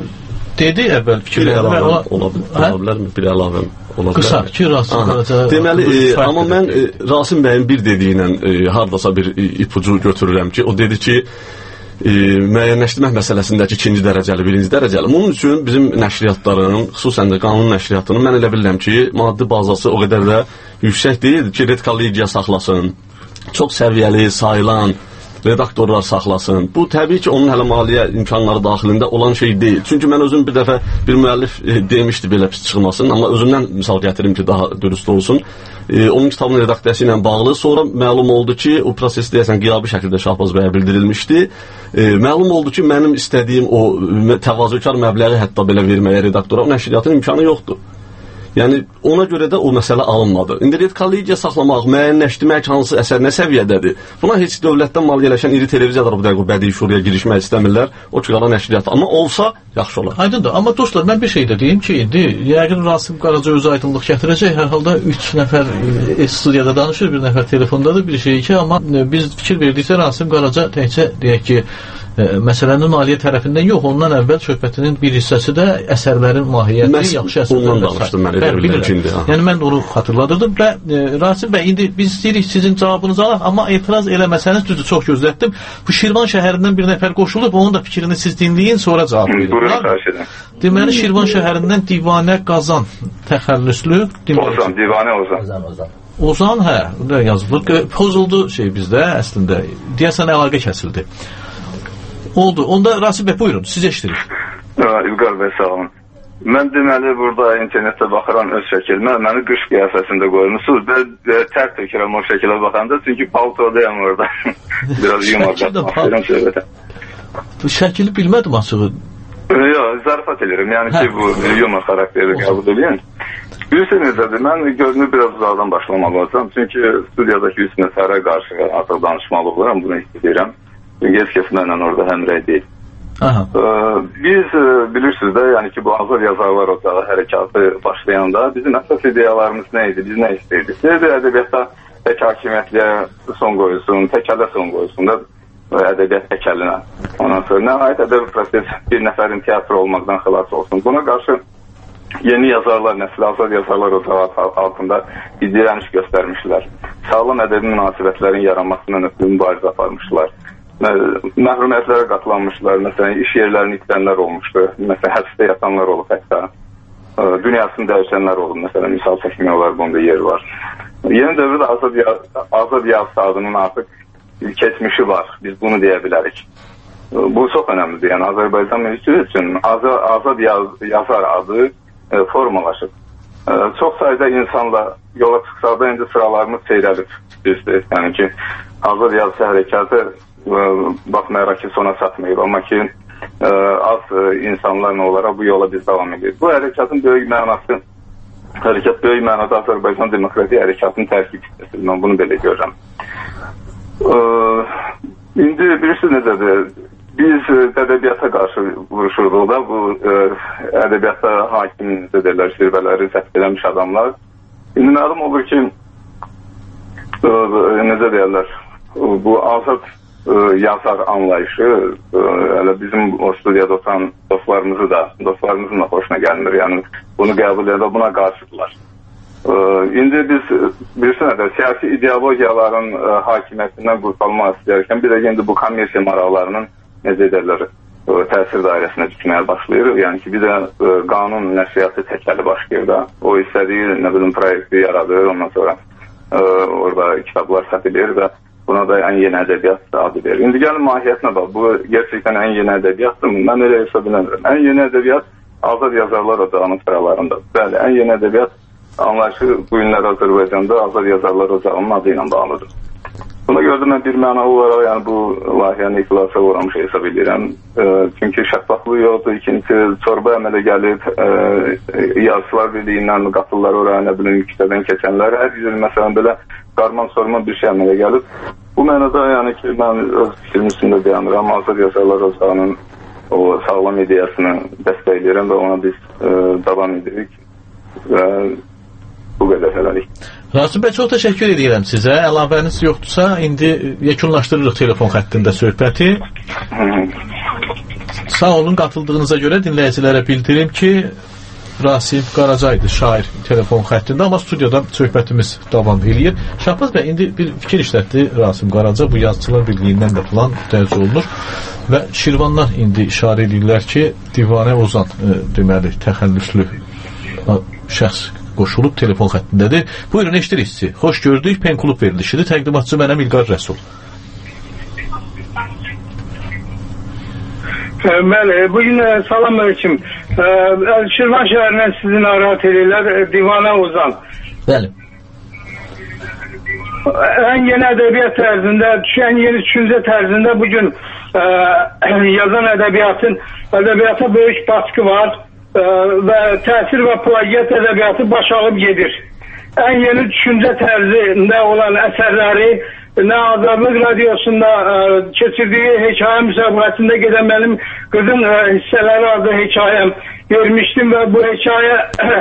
Speaker 10: dedi əvvəl fikirlərini.
Speaker 12: Ola bilərmi? Bir əlavəm ola bilər.
Speaker 10: Qısa ki, Rasim.
Speaker 12: Deməli, e, amma mən e, Rasim bəyin bir dediyi ilə e, hardasa bir e, ipucu götürürəm ki, o dedi ki, e, müəyyənləşdirmək məsələsindəki ikinci dərəcəli, birinci dərəcəli. Bunun üçün bizim nəşriyyatların, xüsusən də qanun nəşriyyatının mən elə bilirəm ki, maddi bazası o qədər də yüksək deyil ki, redkollegiya saxlasın, çox səviyyəli, sayılan redaktorlar saxlasın. Bu təbii ki, onun hələ maliyyə imkanları daxilində olan şey deyil. Çünki mən özüm bir dəfə bir müəllif e, demişdi belə pis çıxmasın, amma özümdən misal gətirim ki, daha dürüst olsun. E, onun kitabının redaksiyası ilə bağlı. Sonra məlum oldu ki, o proses deyəsən qiyabi şəkildə Şahbaz bəyə bildirilmişdi. E, məlum oldu ki, mənim istədiyim o təvazökar məbləği hətta belə verməyə redaktora o nəşriyyatın imkanı yoxdur. Yəni ona görə də o məsələ alınmadı. İndi redkollegiya saxlamaq, müəyyənləşdirmək hansı əsər nə səviyyədədir? Buna heç dövlətdən maliyyələşən iri televiziyalar bu dəqiqə bədii şuraya girişmək istəmirlər. O ki, qala nəşriyyat. Amma olsa yaxşı olar.
Speaker 10: Aydındır. Amma dostlar, mən bir şey də deyim ki, indi yəqin Rasim Qaraca özü aydınlıq gətirəcək. Hər halda üç nəfər e, studiyada danışır, bir nəfər telefondadır, bir şey ki, amma e, biz fikir verdiksə Rasim Qaraca təkcə deyək ki, e, məsələnin maliyyə tərəfindən yox, ondan əvvəl söhbətinin bir hissəsi də əsərlərin mahiyyəti,
Speaker 12: Məs
Speaker 10: yaxşı əsərlər.
Speaker 12: Ondan danışdım mən, elə bilirəm.
Speaker 10: Yəni mən onu xatırladırdım və e, Rasim bəy, indi biz istəyirik sizin cavabınızı alaq, amma etiraz eləməsəniz düzdür, çox gözlətdim. Bu Şirvan şəhərindən bir nəfər qoşulub, onun da fikrini siz dinləyin, sonra cavab verin.
Speaker 14: Buyurun, xahiş edirəm.
Speaker 10: Deməli, Şirvan şəhərindən Divanə Qazan təxəllüslü.
Speaker 14: Ozan, Divanə Ozan.
Speaker 13: Ozan.
Speaker 10: Ozan, hə, burada yazılır. Pozuldu şey bizdə əslində. Deyəsən əlaqə kəsildi. Oldu. Onda Rasim bəy, buyurun, siz eşitirik.
Speaker 14: İlqar bəy, sağ olun. Mən deməli burada internetdə baxıram öz şəkilimə, məni qış qiyafəsində qoymuşsunuz. Mən tər tökürəm o şəkilə baxanda, çünki paltodayam orada. Biraz yumar qatmaq söhbətə.
Speaker 10: Bu şəkili bilmədim açığı.
Speaker 14: Yox, zarafat edirəm. Yəni ki, bu yumar xarakteri qəbul edin. Bilirsiniz necədir, mən gözünü biraz uzaqdan başlamaq olacam. Çünki studiyadakı üst nəfərə qarşı artıq danışmalı oluram, bunu istəyirəm. Çünki heç kəs mənlə orada həmrəy deyil.
Speaker 10: Aha.
Speaker 14: Biz bilirsiniz də, yəni ki, bu Azad Yazarlar Ocağı hərəkatı başlayanda bizim əsas ideyalarımız nə idi, biz nə istəyirdik? Deyirdi, ədəbiyyatda tək hakimiyyətliyə son qoyulsun, təkələ son qoyulsun da ədəbiyyat təkəlinə. Ondan sonra nəhayət ədəbi proses bir nəfərin teatr olmaqdan xilas olsun. Buna qarşı yeni yazarlar, nəsil Azad Yazarlar Ocağı altında bir dirəniş göstərmişlər. Sağlam ədəbi münasibətlərin yaranmasından ötürü mübarizə aparmışlar. Məhrumiyyətlərə qatılanmışlar, məsələn, iş yerlərini itirənlər olmuşdu, məsələn, həbsdə yatanlar olub hətta, dünyasını dəyişənlər olub, məsələn, misal çəkmək olar, bunda yer var. Yeni dövrdə Azad, Azad Yazı adının artıq keçmişi var, biz bunu deyə bilərik. Bu çox önəmlidir, yəni Azərbaycan mövzusu üçün Azad, Azad Yaz, Yazar adı e, formalaşıb. E, çox sayıda insanla yola çıxsa da indi sıralarımız seyrəlib, düzdür, yəni ki, Azad Yazı hərəkatı baxmayaraq ki, sona çatmayıb, amma ki ə, az ə, insanlarla olaraq bu yola biz davam edirik. Bu hərəkatın böyük mənası, hərəkat böyük mənada Azərbaycan Demokratik Hərəkatının tərkib hissəsidir, mən bunu belə görürəm. Ə, indi bilirsiniz necədir, biz ədəbiyyata qarşı vuruşurduq da, bu ə, ədəbiyyata hakim edərlər, şirbələri zəbt eləmiş adamlar. İndi məlum olur ki, ə, necə deyərlər, bu azad yazar anlayışı elə bizim o studiyada oturan dostlarımızı da, dostlarımızın da xoşuna gəlmir. Yəni bunu qəbul edə buna qarşıdırlar. İndi biz bilirsiniz də siyasi ideologiyaların hakimiyyətindən qurtulmaq istəyərkən bir də indi bu kommersiya maraqlarının necə edərlər təsir dairəsinə düşməyə başlayır. Yəni ki bir də qanun nəşriyyatı təkəli başlayır da. O istədiyi nə bilim proyekti yaradır, ondan sonra orada kitablar satılır və buna da ən yeni ədəbiyyat adı verir. İndi gəlin mahiyyətinə bax, bu gerçəkdən ən yeni ədəbiyyatdır. Mən elə hesab edirəm. Ən yeni ədəbiyyat Azad Yazarlar Ocağının sıralarında. Bəli, ən yeni ədəbiyyat anlayışı bu günlər Azərbaycanda Azad Yazarlar Ocağının adı ilə bağlıdır. Buna görə də mən bir mənalı olaraq yəni bu layihəni iflasa uğramış hesab edirəm. E, çünki şəffaflığı yoxdur. İkincisi, çorba əmələ gəlib, e, yazıçılar birliyindən qatıllar oraya, nə bilim, kütlədən keçənlər, hər bir məsələn belə qarman sorma bir şey əmələ gəlib. Bu mənada yəni ki, mən öz fikrim üstündə dayanıram. Azad Yazarlar Ocağının o sağlam ideyasını dəstəkləyirəm və ona biz e, davam edirik və bu qədər hələlik.
Speaker 10: Rasim bəy, çox təşəkkür edirəm sizə. Əlavəniz yoxdursa, indi yekunlaşdırırıq telefon xəttində söhbəti. Sağ olun, qatıldığınıza görə dinləyicilərə bildirim ki, Rasim Qaraca idi, şair, telefon xəttində, amma studiyadan söhbətimiz davam eləyir. Şahbaz bəy, indi bir fikir işlətdi Rasim Qaraca, bu yazıçılar birliyindən də falan dərc olunur və Şirvanlar indi işarə edirlər ki, Divanə Ozan e, deməli, təxəllüslü şəxs qoşulub telefon xəttindədir. Buyurun, eşidirik sizi. Xoş gördük, Pen Klub verilişidir. Təqdimatçı mənəm İlqar Rəsul.
Speaker 9: Bəli, bugün salam aleyküm. Şirvan şəhərindən sizi narahat edirlər, Divanə Ozan.
Speaker 13: Bəli.
Speaker 9: Ən yeni ədəbiyyat tərzində, düşən yeni düşüncə tərzində bugün ə, yazan ədəbiyyatın, ədəbiyyata böyük baskı var ə, və təsir və plagiat ədəbiyyatı baş alıb gedir. Ən yeni düşüncə tərzində olan əsərləri nə Azadlıq Radiosunda ə, keçirdiyi hekayə müsabiqəsində gedən mənim qızın ə, hissələri adlı hekayəm vermişdim və bu hekayə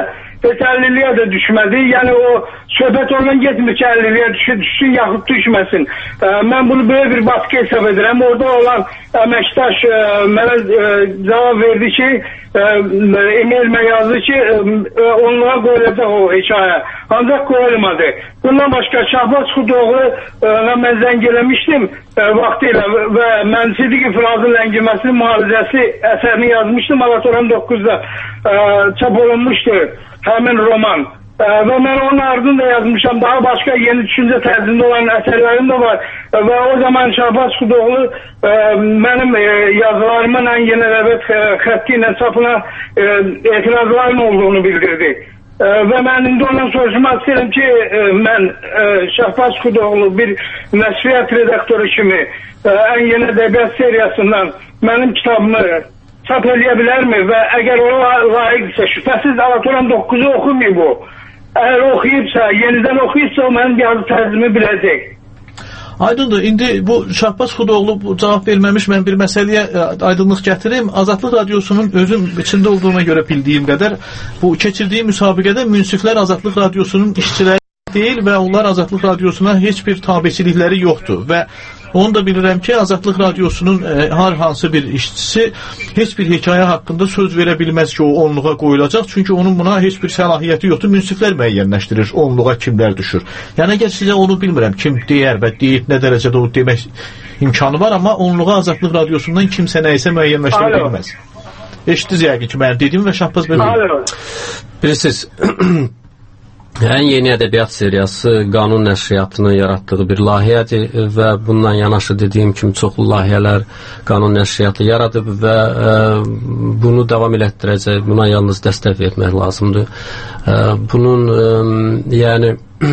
Speaker 9: heç əlilliyə də düşmədi. Yəni o söhbət ondan getmir ki, əlilliyə düşür, düşsün yaxud düşməsin. Ə, mən bunu böyle bir baskı hesab edirəm. Orada olan əməkdaş ə, mənə ə, cavab verdi ki, ə, e-mailmə yazdı ki, ə, onlara qoyulacaq o hekayə. Ancaq qoyulmadı. Bundan başqa Şahbaz Xudoğlu'na mən zəng eləmişdim ə, vaxtıyla və mən Sidiq İfrazın ləngiməsi mühafizəsi əsərini yazmışdım. Alatoran doqquzda ə, çap olunmuşdu həmin roman. Ə, və mən onun ardını da yazmışam. Daha başqa yeni düşüncə tərzində olan əsərlərim də var. Ə, və o zaman Şahbaz Xudoğlu ə, mənim ə, yazılarımın ən yeni ədəbiyyat xətti ilə çapına ə, etirazların olduğunu bildirdi. Ə, və mən indi ondan soruşmaq istəyirəm ki, ə, mən ə, Şahbaz Xudoğlu bir nəşriyyat redaktoru kimi ə, ən yeni ədəbiyyat seriyasından mənim kitabımı çap eləyə bilərmi və əgər o layiqdirsə, şübhəsiz Alatoran doqquzu oxumayıb o. Əgər oxuyubsa, yenidən oxuyubsa o mənim yazı tərzimi biləcək.
Speaker 10: Aydındır. İndi bu Şahbaz Xudoğlu cavab verməmiş, mən bir məsələyə aydınlıq gətirim. Azadlıq Radiosunun özüm içində olduğuna görə bildiyim qədər bu keçirdiyi müsabiqədə münsiflər Azadlıq Radiosunun işçiləri deyil və onlar Azadlıq Radiosuna heç bir tabeçilikləri yoxdur və onu da bilirəm ki, Azadlıq Radiosunun e, hər hansı bir işçisi heç bir hekayə haqqında söz verə bilməz ki, o onluğa qoyulacaq. Çünki onun buna heç bir səlahiyyəti yoxdur. Münsiflər müəyyənləşdirir, onluğa kimlər düşür. Yəni, əgər sizə onu bilmirəm, kim deyər və deyib nə dərəcədə o demək imkanı var, amma onluğa Azadlıq Radiosundan kimsə nəyisə müəyyənləşdirə bilməz. Eşitdiniz yəqin ki, mən dedim və Şahbaz belə.
Speaker 11: Bilirsiniz, ən yeni ədəbiyyat seriyası qanun nəşriyyatının yaratdığı bir layihədir və bundan yanaşı dediyim kimi çoxlu layihələr qanun nəşriyyatı yaradıb və ə, bunu davam elətdirəcək, buna yalnız dəstək vermək lazımdır. Ə, bunun ə, yəni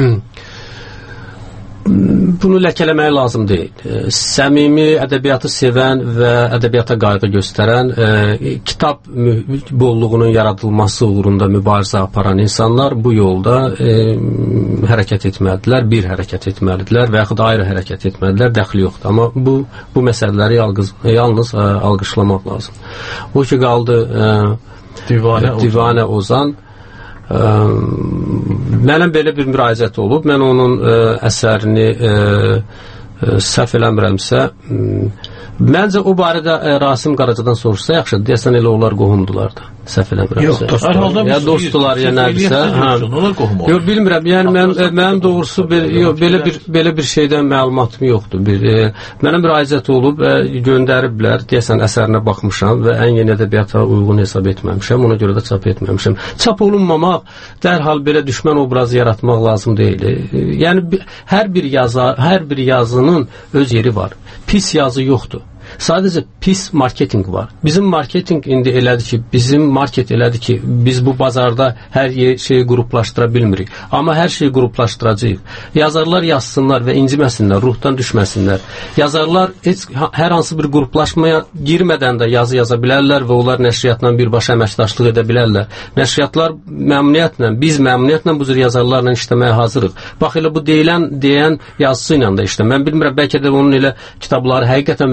Speaker 11: bunu ləkələmək lazım deyil. Səmimi ədəbiyyatı sevən və ədəbiyyata qayğı göstərən, e, kitab bolluğunun yaradılması uğrunda mübarizə aparan insanlar bu yolda e, hərəkət etməlidirlər, bir hərəkət etməlidirlər və yaxud ayrı hərəkət etməlidirlər, dəxli yoxdur. Amma bu, bu məsələləri yalnız, yalnız e, alqışlamaq lazım. O ki qaldı e, Divanə, Divanə Ozan. Ə, mənim belə bir müraciət olub, mən onun ə, əsərini ə, ə, səhv eləmirəmsə, ə, məncə o barədə ə, Rasim Qaracadan soruşsa yaxşıdır, deyəsən elə onlar qohumdular da, səhv eləmirəmsə.
Speaker 10: Yox, dostlar.
Speaker 11: Ya dostlar, ya nədirsə. Yox, bilmirəm, yəni mən, mənim doğrusu bir, yox, belə, bir, belə bir şeydən məlumatım yoxdur. Bir, ə, mənə müraciət olub, ə, göndəriblər, deyəsən əsərinə baxmışam və ən yeni ədəbiyyata uyğun hesab etməmişəm, ona görə də çap etməmişəm. Çap olunmamaq, dərhal belə düşmən obrazı yaratmaq lazım deyil. Yəni hər bir yazı, hər bir yazının öz yeri var. Pis yazı yoxdur. Sadəcə pis marketinq var. Bizim marketinq indi elədir ki, bizim market elədir ki, biz bu bazarda hər şeyi qruplaşdıra bilmirik. Amma hər şeyi qruplaşdıracağıq. Yazarlar yazsınlar və inciməsinlər, ruhdan düşməsinlər. Yazarlar heç hər hansı bir qruplaşmaya girmədən də yazı yaza bilərlər və onlar nəşriyyatla birbaşa əməkdaşlıq edə bilərlər. Nəşriyyatlar məmnuniyyətlə, biz məmnuniyyətlə bu cür yazarlarla işləməyə hazırıq. Bax elə bu deyilən, deyən yazısı ilə də işlə. Mən bilmirəm, bəlkə də onun elə kitabları həqiqətən müəyyən bir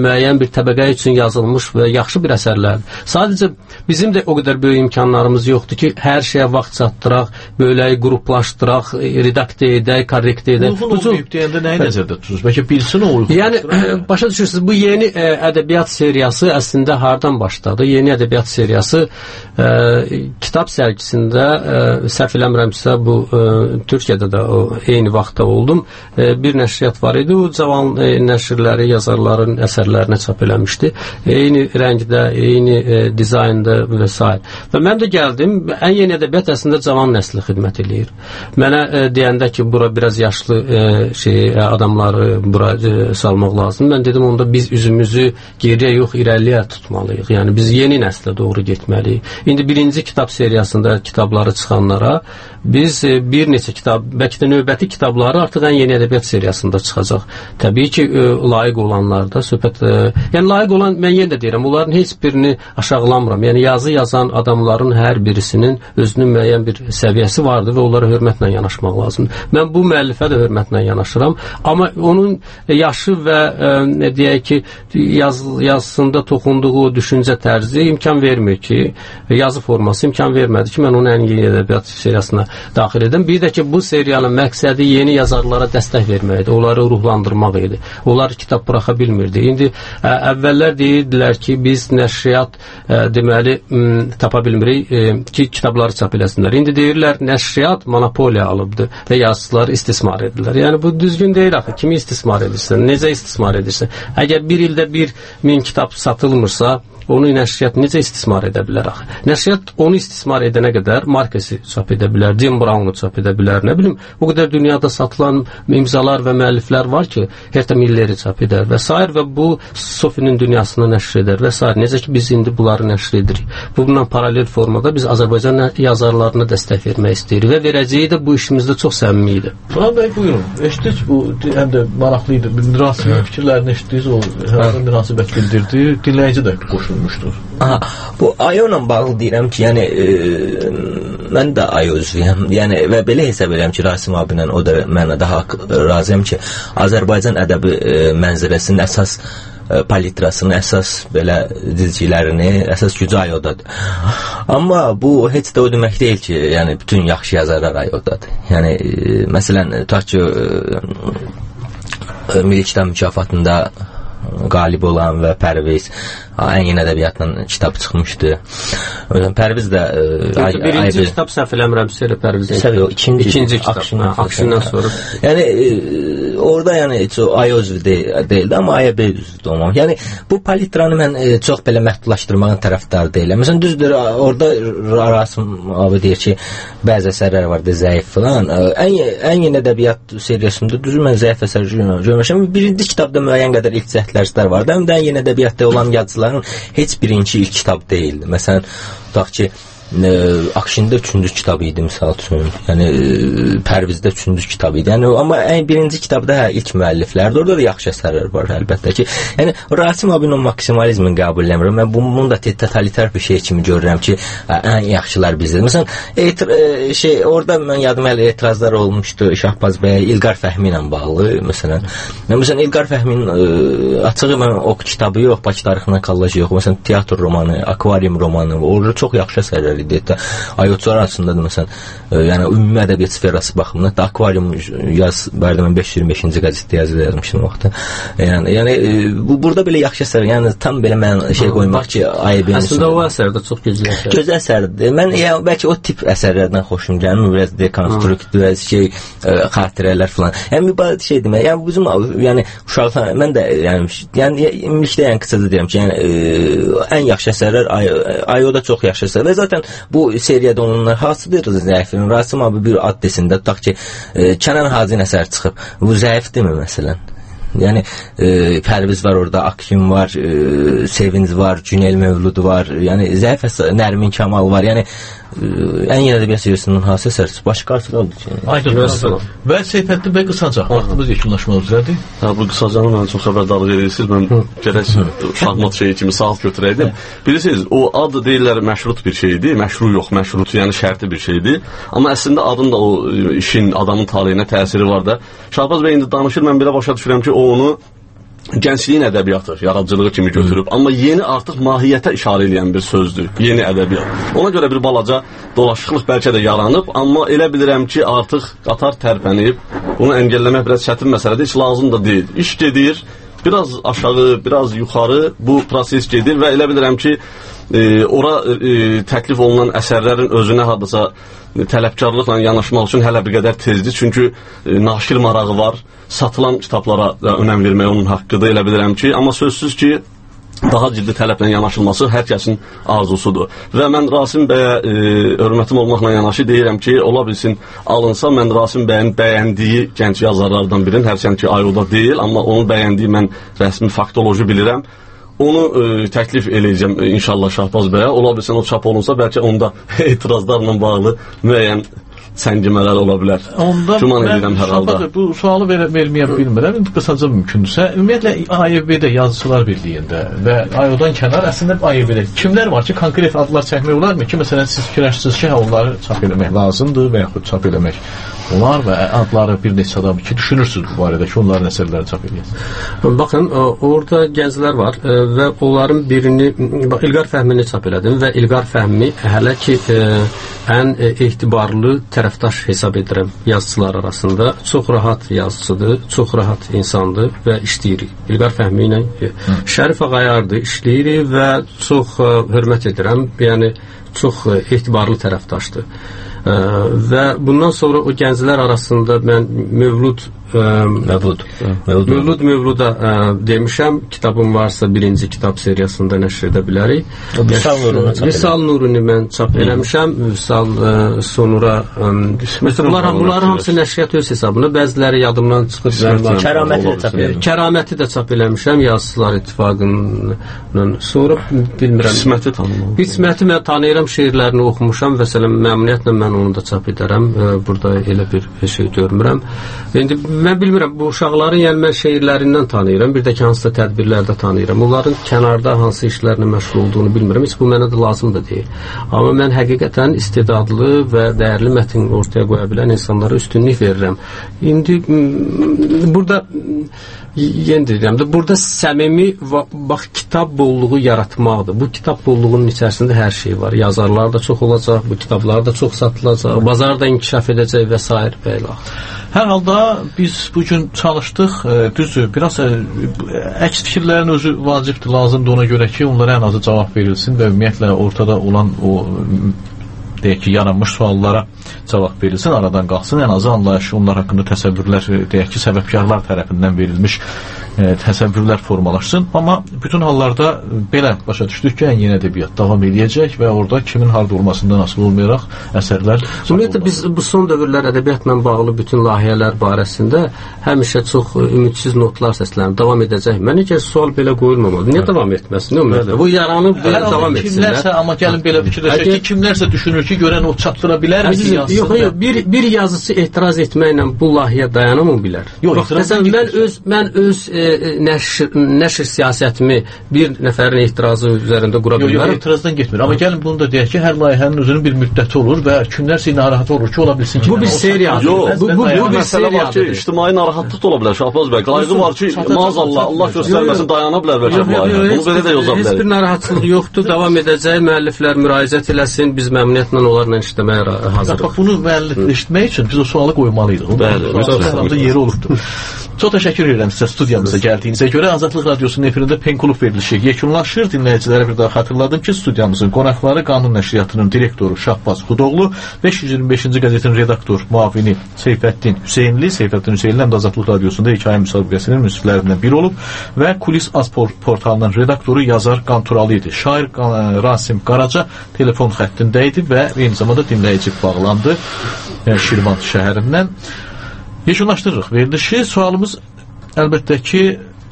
Speaker 11: təbəqə üçün yazılmış və yaxşı bir əsərlərdir. Sadəcə bizim də o qədər böyük imkanlarımız yoxdur ki, hər şeyə vaxt çatdıraq, belə qruplaşdıraq, redaktə edək, korrektə edək.
Speaker 10: Uyğun olmayıb deyəndə nəyi nəzərdə tutursunuz? Bəlkə bilsin o uyğun.
Speaker 11: Yəni, başa düşürsünüz, bu yeni ə, ədəbiyyat seriyası əslində hardan başladı? Yeni ədəbiyyat seriyası ə, kitab sərgisində, ə, səhv eləmirəmsə, bu ə, Türkiyədə də o, eyni vaxtda oldum. Ə, bir nəşriyyat var idi, o cavan ə, nəşrləri, yazarların əsərlərini çap eləmişdi. Eyni rəngdə, eyni ə, dizaynda və s. Və mən də gəldim, ən yeni ədəbiyyat əslində cavan nəsli xidmət eləyir. Mənə ə, deyəndə ki, bura biraz yaşlı ə, şey, adamları bura ə, salmaq lazım. Mən dedim, onda biz üzümüzü geriyə yox, irəliyə tutmalıyıq. Yəni, biz yeni nəslə doğru getməliyik. İndi birinci kitab seriyasında kitabları çıxanlara biz e, bir neçə kitab, bəlkə də növbəti kitabları artıq ən yeni ədəbiyyat seriyasında çıxacaq. Təbii ki, e, layiq olanlarda söhbət, e, yəni layiq olan, mən yenə də deyirəm, onların heç birini aşağılamıram. Yəni yazı yazan adamların hər birisinin özünün müəyyən bir səviyyəsi vardır və onlara hörmətlə yanaşmaq lazımdır. Mən bu müəllifə də hörmətlə yanaşıram, amma onun yaşı və e, deyək ki, yaz, yazısında toxunduğu o düşüncə tərzi imkan vermir ki, yazı forması imkan vermədi ki, mən onu ən yeni ədəbiyyat seriyasına daxil edim. Bir də ki, bu seriyanın məqsədi yeni yazarlara dəstək vermək idi, onları ruhlandırmaq idi. Onlar kitab buraxa bilmirdi. İndi ə, əvvəllər deyirdilər ki, biz nəşriyyat ə, deməli m, tapa bilmirik ə, ki, kitabları çap eləsinlər. İndi deyirlər, nəşriyyat monopoliya alıbdır və yazıçıları istismar edirlər. Yəni, bu düzgün deyil axı. Kimi istismar edirsən? Necə istismar edirsən? Əgər bir ildə bir min kitab satılmırsa, onu nəşriyyat necə istismar edə bilər axı? Nəşriyyat onu istismar edənə qədər Markesi çap edə bilər, Jim Brown'u çap edə bilər, nə bilim, o qədər dünyada satılan imzalar və müəlliflər var ki, Herta Milleri çap edər və s. və bu Sofinin dünyasını nəşr edər və s. Necə ki, biz indi bunları nəşr edirik. Bununla paralel formada biz Azərbaycan yazarlarına dəstək vermək istəyirik və verəcəyi də bu işimizdə çox səmimi idi.
Speaker 10: Fuad bəy, buyurun. Eşitdik, bu həm də maraqlıydı. Rasim'in fikirlərini eşitdiniz, o hər münasibət bildirdi. Dinləyici də qoşulmuşdur.
Speaker 13: Aha, bu Ayo ilə bağlı deyirəm ki, yəni e, mən də Ayo üzvüyəm. Yəni və belə hesab edirəm ki, Rasim abi ilə o da mənə daha razıyam ki, Azərbaycan ədəbi e, mənzərəsinin əsas e, palitrasının əsas belə dizgilərini, əsas gücü Ayodadır. Amma bu heç də o demək deyil ki, yəni bütün yaxşı yazarlar Ayodadır. Yəni e, məsələn, tutaq ki, e, Milli Kitab mükafatında qalib olan və Pərviz ən yeni ədəbiyyatla kitab çıxmışdı. Pərviz də
Speaker 11: e, birinci ayıb... kitab səhv eləmirəmsə elə Pərvizin.
Speaker 13: Səhv yox, ikinci,
Speaker 11: ikinci kitab. Aksından sonra.
Speaker 13: Yəni e, orada yəni heç o Ay özü deyil, deyildi, amma Aya B düzdür olmam. Yəni bu palitranı mən e, çox belə məhdudlaşdırmağın tərəfdarı deyiləm. Məsələn düzdür, orada Rasim abi deyir ki, bəzi əsərlər vardı zəif falan. Ən ən yeni ədəbiyyat seriyasında düzdür mən zəif əsər görmüşəm. Birinci kitabda müəyyən qədər ilk cəhdlər vardı. Həm də ən yeni ədəbiyyatda olan yazıcıların heç birinci ilk kitab deyildi. Məsələn, tutaq ki, e, Akşində üçüncü kitab idi misal üçün. Yəni e, Pərvizdə üçüncü kitab idi. Yəni amma ən birinci kitabda hə ilk müəlliflərdir. Orada da yaxşı əsərlər var əlbəttə ki. Yəni Rasim abinin o maksimalizmin qəbul eləmirəm. Mən bunu da totalitar bir şey kimi görürəm ki, ən yaxşılar bizdir. Məsələn, etir, e, şey orada mən yadıma elə etirazlar olmuşdu Şahbaz bəy İlqar Fəhmi ilə bağlı məsələn. Məsələn İlqar Fəhmin e, açığı mən o kitabı yox, Bakı tarixinə kollaj yox. Məsələn teatr romanı, akvarium romanı, orada çox yaxşı əsərlər idi. Ayotçular arasında da məsələn, e, yəni ümumi ədəbiyyat sferası baxımından da akvarium yaz barədə mən beş yüz iyirmi beşinci qəzetdə yazı yazmışdım o vaxtda. Yəni yəni e, bu burada belə yaxşı əsər, yəni tam belə mən şey qoymaq ki, ayıb
Speaker 11: əslində o əsər də çox gözəl əsər.
Speaker 13: Gözəl əsərdir. Mən yəni bəlkə o tip əsərlərdən xoşum gəlir, biraz dekonstruktiv, biraz şey e, xatirələr falan. Yəni mübarək şey demək. Yəni bizim yəni uşaqdan mən də yəni yəni ümumilikdə yəni qısaca deyirəm ki, yəni e, ən yaxşı əsərlər Ayoda çox yaxşı əsər və zaten bu seriyada onunla hasıdır zəifin. Rasim abi bir ad desində tutaq ki, e, Kənan Hacın əsər çıxıb. Bu zəifdirmi məsələn? Yəni e, Pərviz var orada, Akşin var, e, Sevinc var, Günel Mövlud var. Yəni zəif əsər, Nərmin Kamal var. Yəni ən yeni ədəbiyyat seriyasının hansı əsər? Başqa artıq oldu ki.
Speaker 10: Aydın məsələn. Və Seyfəddin bəy qısaca, vaxtımız yekunlaşmaq üzrədir.
Speaker 12: Hə, bu qısacanı mən çox xəbərdarlıq edirsiniz. Mən gərək şahmat şeyi kimi saat götürəydim. Bilirsiniz, o ad deyirlər məşrut bir şeydir, məşru yox, məşrut, yəni şərti bir şeydir. Amma əslində adın da o işin, adamın taleyinə təsiri var da. Şahbaz bəy indi danışır, mən belə başa düşürəm ki, o onu gəncliyin ədəbiyyatı, yaradıcılığı kimi götürüb, amma yeni artıq mahiyyətə işarə edən bir sözdür, yeni ədəbiyyat. Ona görə bir balaca dolaşıqlıq bəlkə də yaranıb, amma elə bilirəm ki, artıq qatar tərpənib, bunu əngəlləmək biraz çətin məsələdir, heç lazım da deyil. İş gedir, biraz aşağı, biraz yuxarı bu proses gedir və elə bilirəm ki, e, ora e, təklif olunan əsərlərin özünə hardasa tələbkarlıqla yanaşmaq üçün hələ bir qədər tezdir. Çünki e, naşir marağı var, satılan kitablara da önəm vermək onun haqqıdır, elə bilirəm ki. Amma sözsüz ki, daha ciddi tələblə yanaşılması hər kəsin arzusudur. Və mən Rasim bəyə e, hörmətim olmaqla yanaşı deyirəm ki, ola bilsin alınsa, mən Rasim bəyin bəyəndiyi gənc yazarlardan birin, hərçənd ki, Ayuda deyil, amma onun bəyəndiyi mən rəsmi faktoloji bilirəm. Onu e, təklif eləyəcəm e, inşallah Şahbaz bəyə. Ola bilsin o çap olunsa, bəlkə onda etirazlarla bağlı müəyyən səngimələr ola bilər.
Speaker 10: Onda
Speaker 12: Güman edirəm hər halda.
Speaker 10: Şahbaz, bu sualı verə, verməyə bilmirəm. İndi qısaca mümkündürsə, ümumiyyətlə A Y B-də Yazıçılar Birliyində və Ayudan kənar əslində A Y B-də kimlər var ki, konkret adlar çəkmək olarmı ki, məsələn siz fikirləşirsiniz ki, hə, onları çap eləmək lazımdır və yaxud çap eləmək olar və adları bir neçə adam ki, düşünürsünüz bu barədə ki, onların əsərləri çap eləyəsiniz.
Speaker 11: Baxın, orada gənclər var və onların birini, bax, İlqar Fəhmini çap elədim və İlqar Fəhmi hələ ki, ən etibarlı tərəfdaş hesab edirəm yazıçılar arasında. Çox rahat yazıcıdır, çox rahat insandır və işləyirik. İlqar Fəhmi ilə Şərif Ağayardır, işləyirik və çox hörmət edirəm, yəni çox etibarlı tərəfdaşdır. Ə, və bundan sonra o gənclər arasında mən Mövlud ə,
Speaker 13: Mövlud
Speaker 11: Mövlud, Mövlud Mövluda ə, demişəm, kitabım varsa birinci kitab seriyasında nəşr edə bilərik.
Speaker 13: Vüsal Nurunu çap
Speaker 11: Vüsal Nurunu mən çap eləmişəm. Vüsal ə, sonra ə, məsələn bunlar, bunlar hamısı nəşriyyat öz hesabına, bəziləri yadımdan çıxır.
Speaker 13: Kəraməti də çap eləmişəm.
Speaker 11: Kəraməti də çap eləmişəm Yazıçılar İttifaqının. Sonra bilmirəm.
Speaker 12: İsməti tanımam.
Speaker 11: İsməti mən tanıyıram, şeirlərini oxumuşam və sələm məmnuniyyətlə mən onu da çap edərəm. Burada elə bir şey görmürəm. İndi mən bilmirəm, bu uşaqların, yəni mən şeirlərindən tanıyıram, bir də ki, hansısa tədbirlərdə tanıyıram. Onların kənarda hansı işlərlə məşğul olduğunu bilmirəm, heç bu mənə də lazım da deyil. Amma mən həqiqətən istedadlı və dəyərli mətin ortaya qoya bilən insanlara üstünlük verirəm. İndi burada yenə deyirəm də, burada səmimi bax, kitab bolluğu yaratmaqdır. Bu kitab bolluğunun içərisində hər şey var. Yazarlar da çox olacaq, bu kitablar da çox satılacaq, bazar da inkişaf edəcək və s. və ilə.
Speaker 10: Hər halda biz bugün çalışdıq, e, düzdür, biraz e, əks fikirlərin özü vacibdir, lazımdır ona görə ki, onlara ən azı cavab verilsin və ümumiyyətlə ortada olan o deyək ki, yaranmış suallara cavab verilsin, aradan qalsın, ən azı anlayışı, onlar haqqında təsəvvürlər, deyək ki, səbəbkarlar tərəfindən verilmiş e, təsəvvürlər formalaşsın. Amma bütün hallarda belə başa düşdük ki, ən yeni ədəbiyyat davam edəcək və orada kimin harda olmasından asılı olmayaraq əsərlər...
Speaker 11: Ümumiyyətlə, biz bu son dövrlər ədəbiyyatla bağlı bütün layihələr barəsində həmişə çox ümidsiz notlar səslənir, davam edəcək. Mənə ki, sual belə qoyulmamalı. Niyə davam etməsin? Ümumiyyətlə, bu yaranıb belə davam etsinlər.
Speaker 10: Kimlərsə, amma gəlin belə fikirləşək ki, kimlərsə düşünür ki, görən o çatdıra bilər mi?
Speaker 11: Yox, yox, bir, bir yazıcı etiraz etməklə bu layihə dayanamı bilər?
Speaker 10: Yox,
Speaker 11: məsələn, mən öz, mən öz e, nəşr, nəşr siyasətimi bir nəfərin etirazı üzərində qura bilmərəm.
Speaker 10: Yox, yox, etirazdan getmir. Amma gəlin bunu da deyək ki, hər layihənin özünün bir müddəti olur və kimlərsə narahat olur ki, ola bilsin ki...
Speaker 11: Bu bir seriyadır.
Speaker 12: Yox,
Speaker 11: bu, bu, bu bir seriyadır.
Speaker 12: İctimai narahatlıq da ola bilər, Şahbaz bəy. Qayğı var ki, maazallah, Allah göstərməsin, dayana bilər bəlkə bu layihə. Bunu belə də yoza bilərik.
Speaker 11: Heç bir narahatlıq yoxdur, davam edəcək, müəlliflər müraciət eləsin, biz məmnuniyyətlə onlarla işləməyə hazırıq.
Speaker 10: Bax, bunu müəllif eşitmək üçün biz o sualı qoymalıyıq. Bəli, yeri olubdur. Çox təşəkkür edirəm sizə studiyamıza gəldiyinizə görə. Azadlıq Radiosunun efirində Pen Klub verilişi yekunlaşır. Dinləyicilərə bir daha xatırladım ki, studiyamızın qonaqları Qanun Nəşriyyatının direktoru Şahbaz Xudoğlu, beş yüz iyirmi beşinci qəzetin redaktor müavini Seyfəddin Hüseynli, Seyfəddin Hüseynli həm də Azadlıq Radiosunda hekayə müsabiqəsinin müsiflərindən biri olub və Kulis Az portalının redaktoru yazar Qanturalı idi. Şair Rasim Qaraca telefon xəttində idi və eyni zamanda dinləyici bağlandı Şirvan şəhərindən. Yekunlaşdırırıq verilişi. Sualımız əlbəttə ki,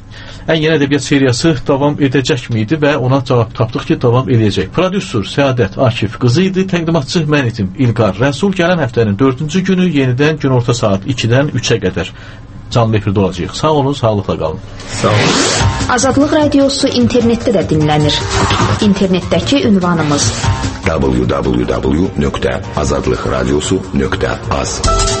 Speaker 10: ən yeni ədəbiyyat seriyası davam edəcək miydi və ona cavab tapdıq ki, davam edəcək. Prodüser Səadət Akif qızı idi, təqdimatçı mən idim İlqar Rəsul. Gələn həftənin dördüncü günü yenidən günorta saat ikidən üçə qədər canlı efirdə olacaq. Sağ olun, sağlıqla qalın.
Speaker 12: Sağ olun.
Speaker 15: Azadlıq Radiosu internetdə də dinlənir. İnternetdəki ünvanımız
Speaker 16: w w w nöqtə azadlıqradiosu nöqtə az.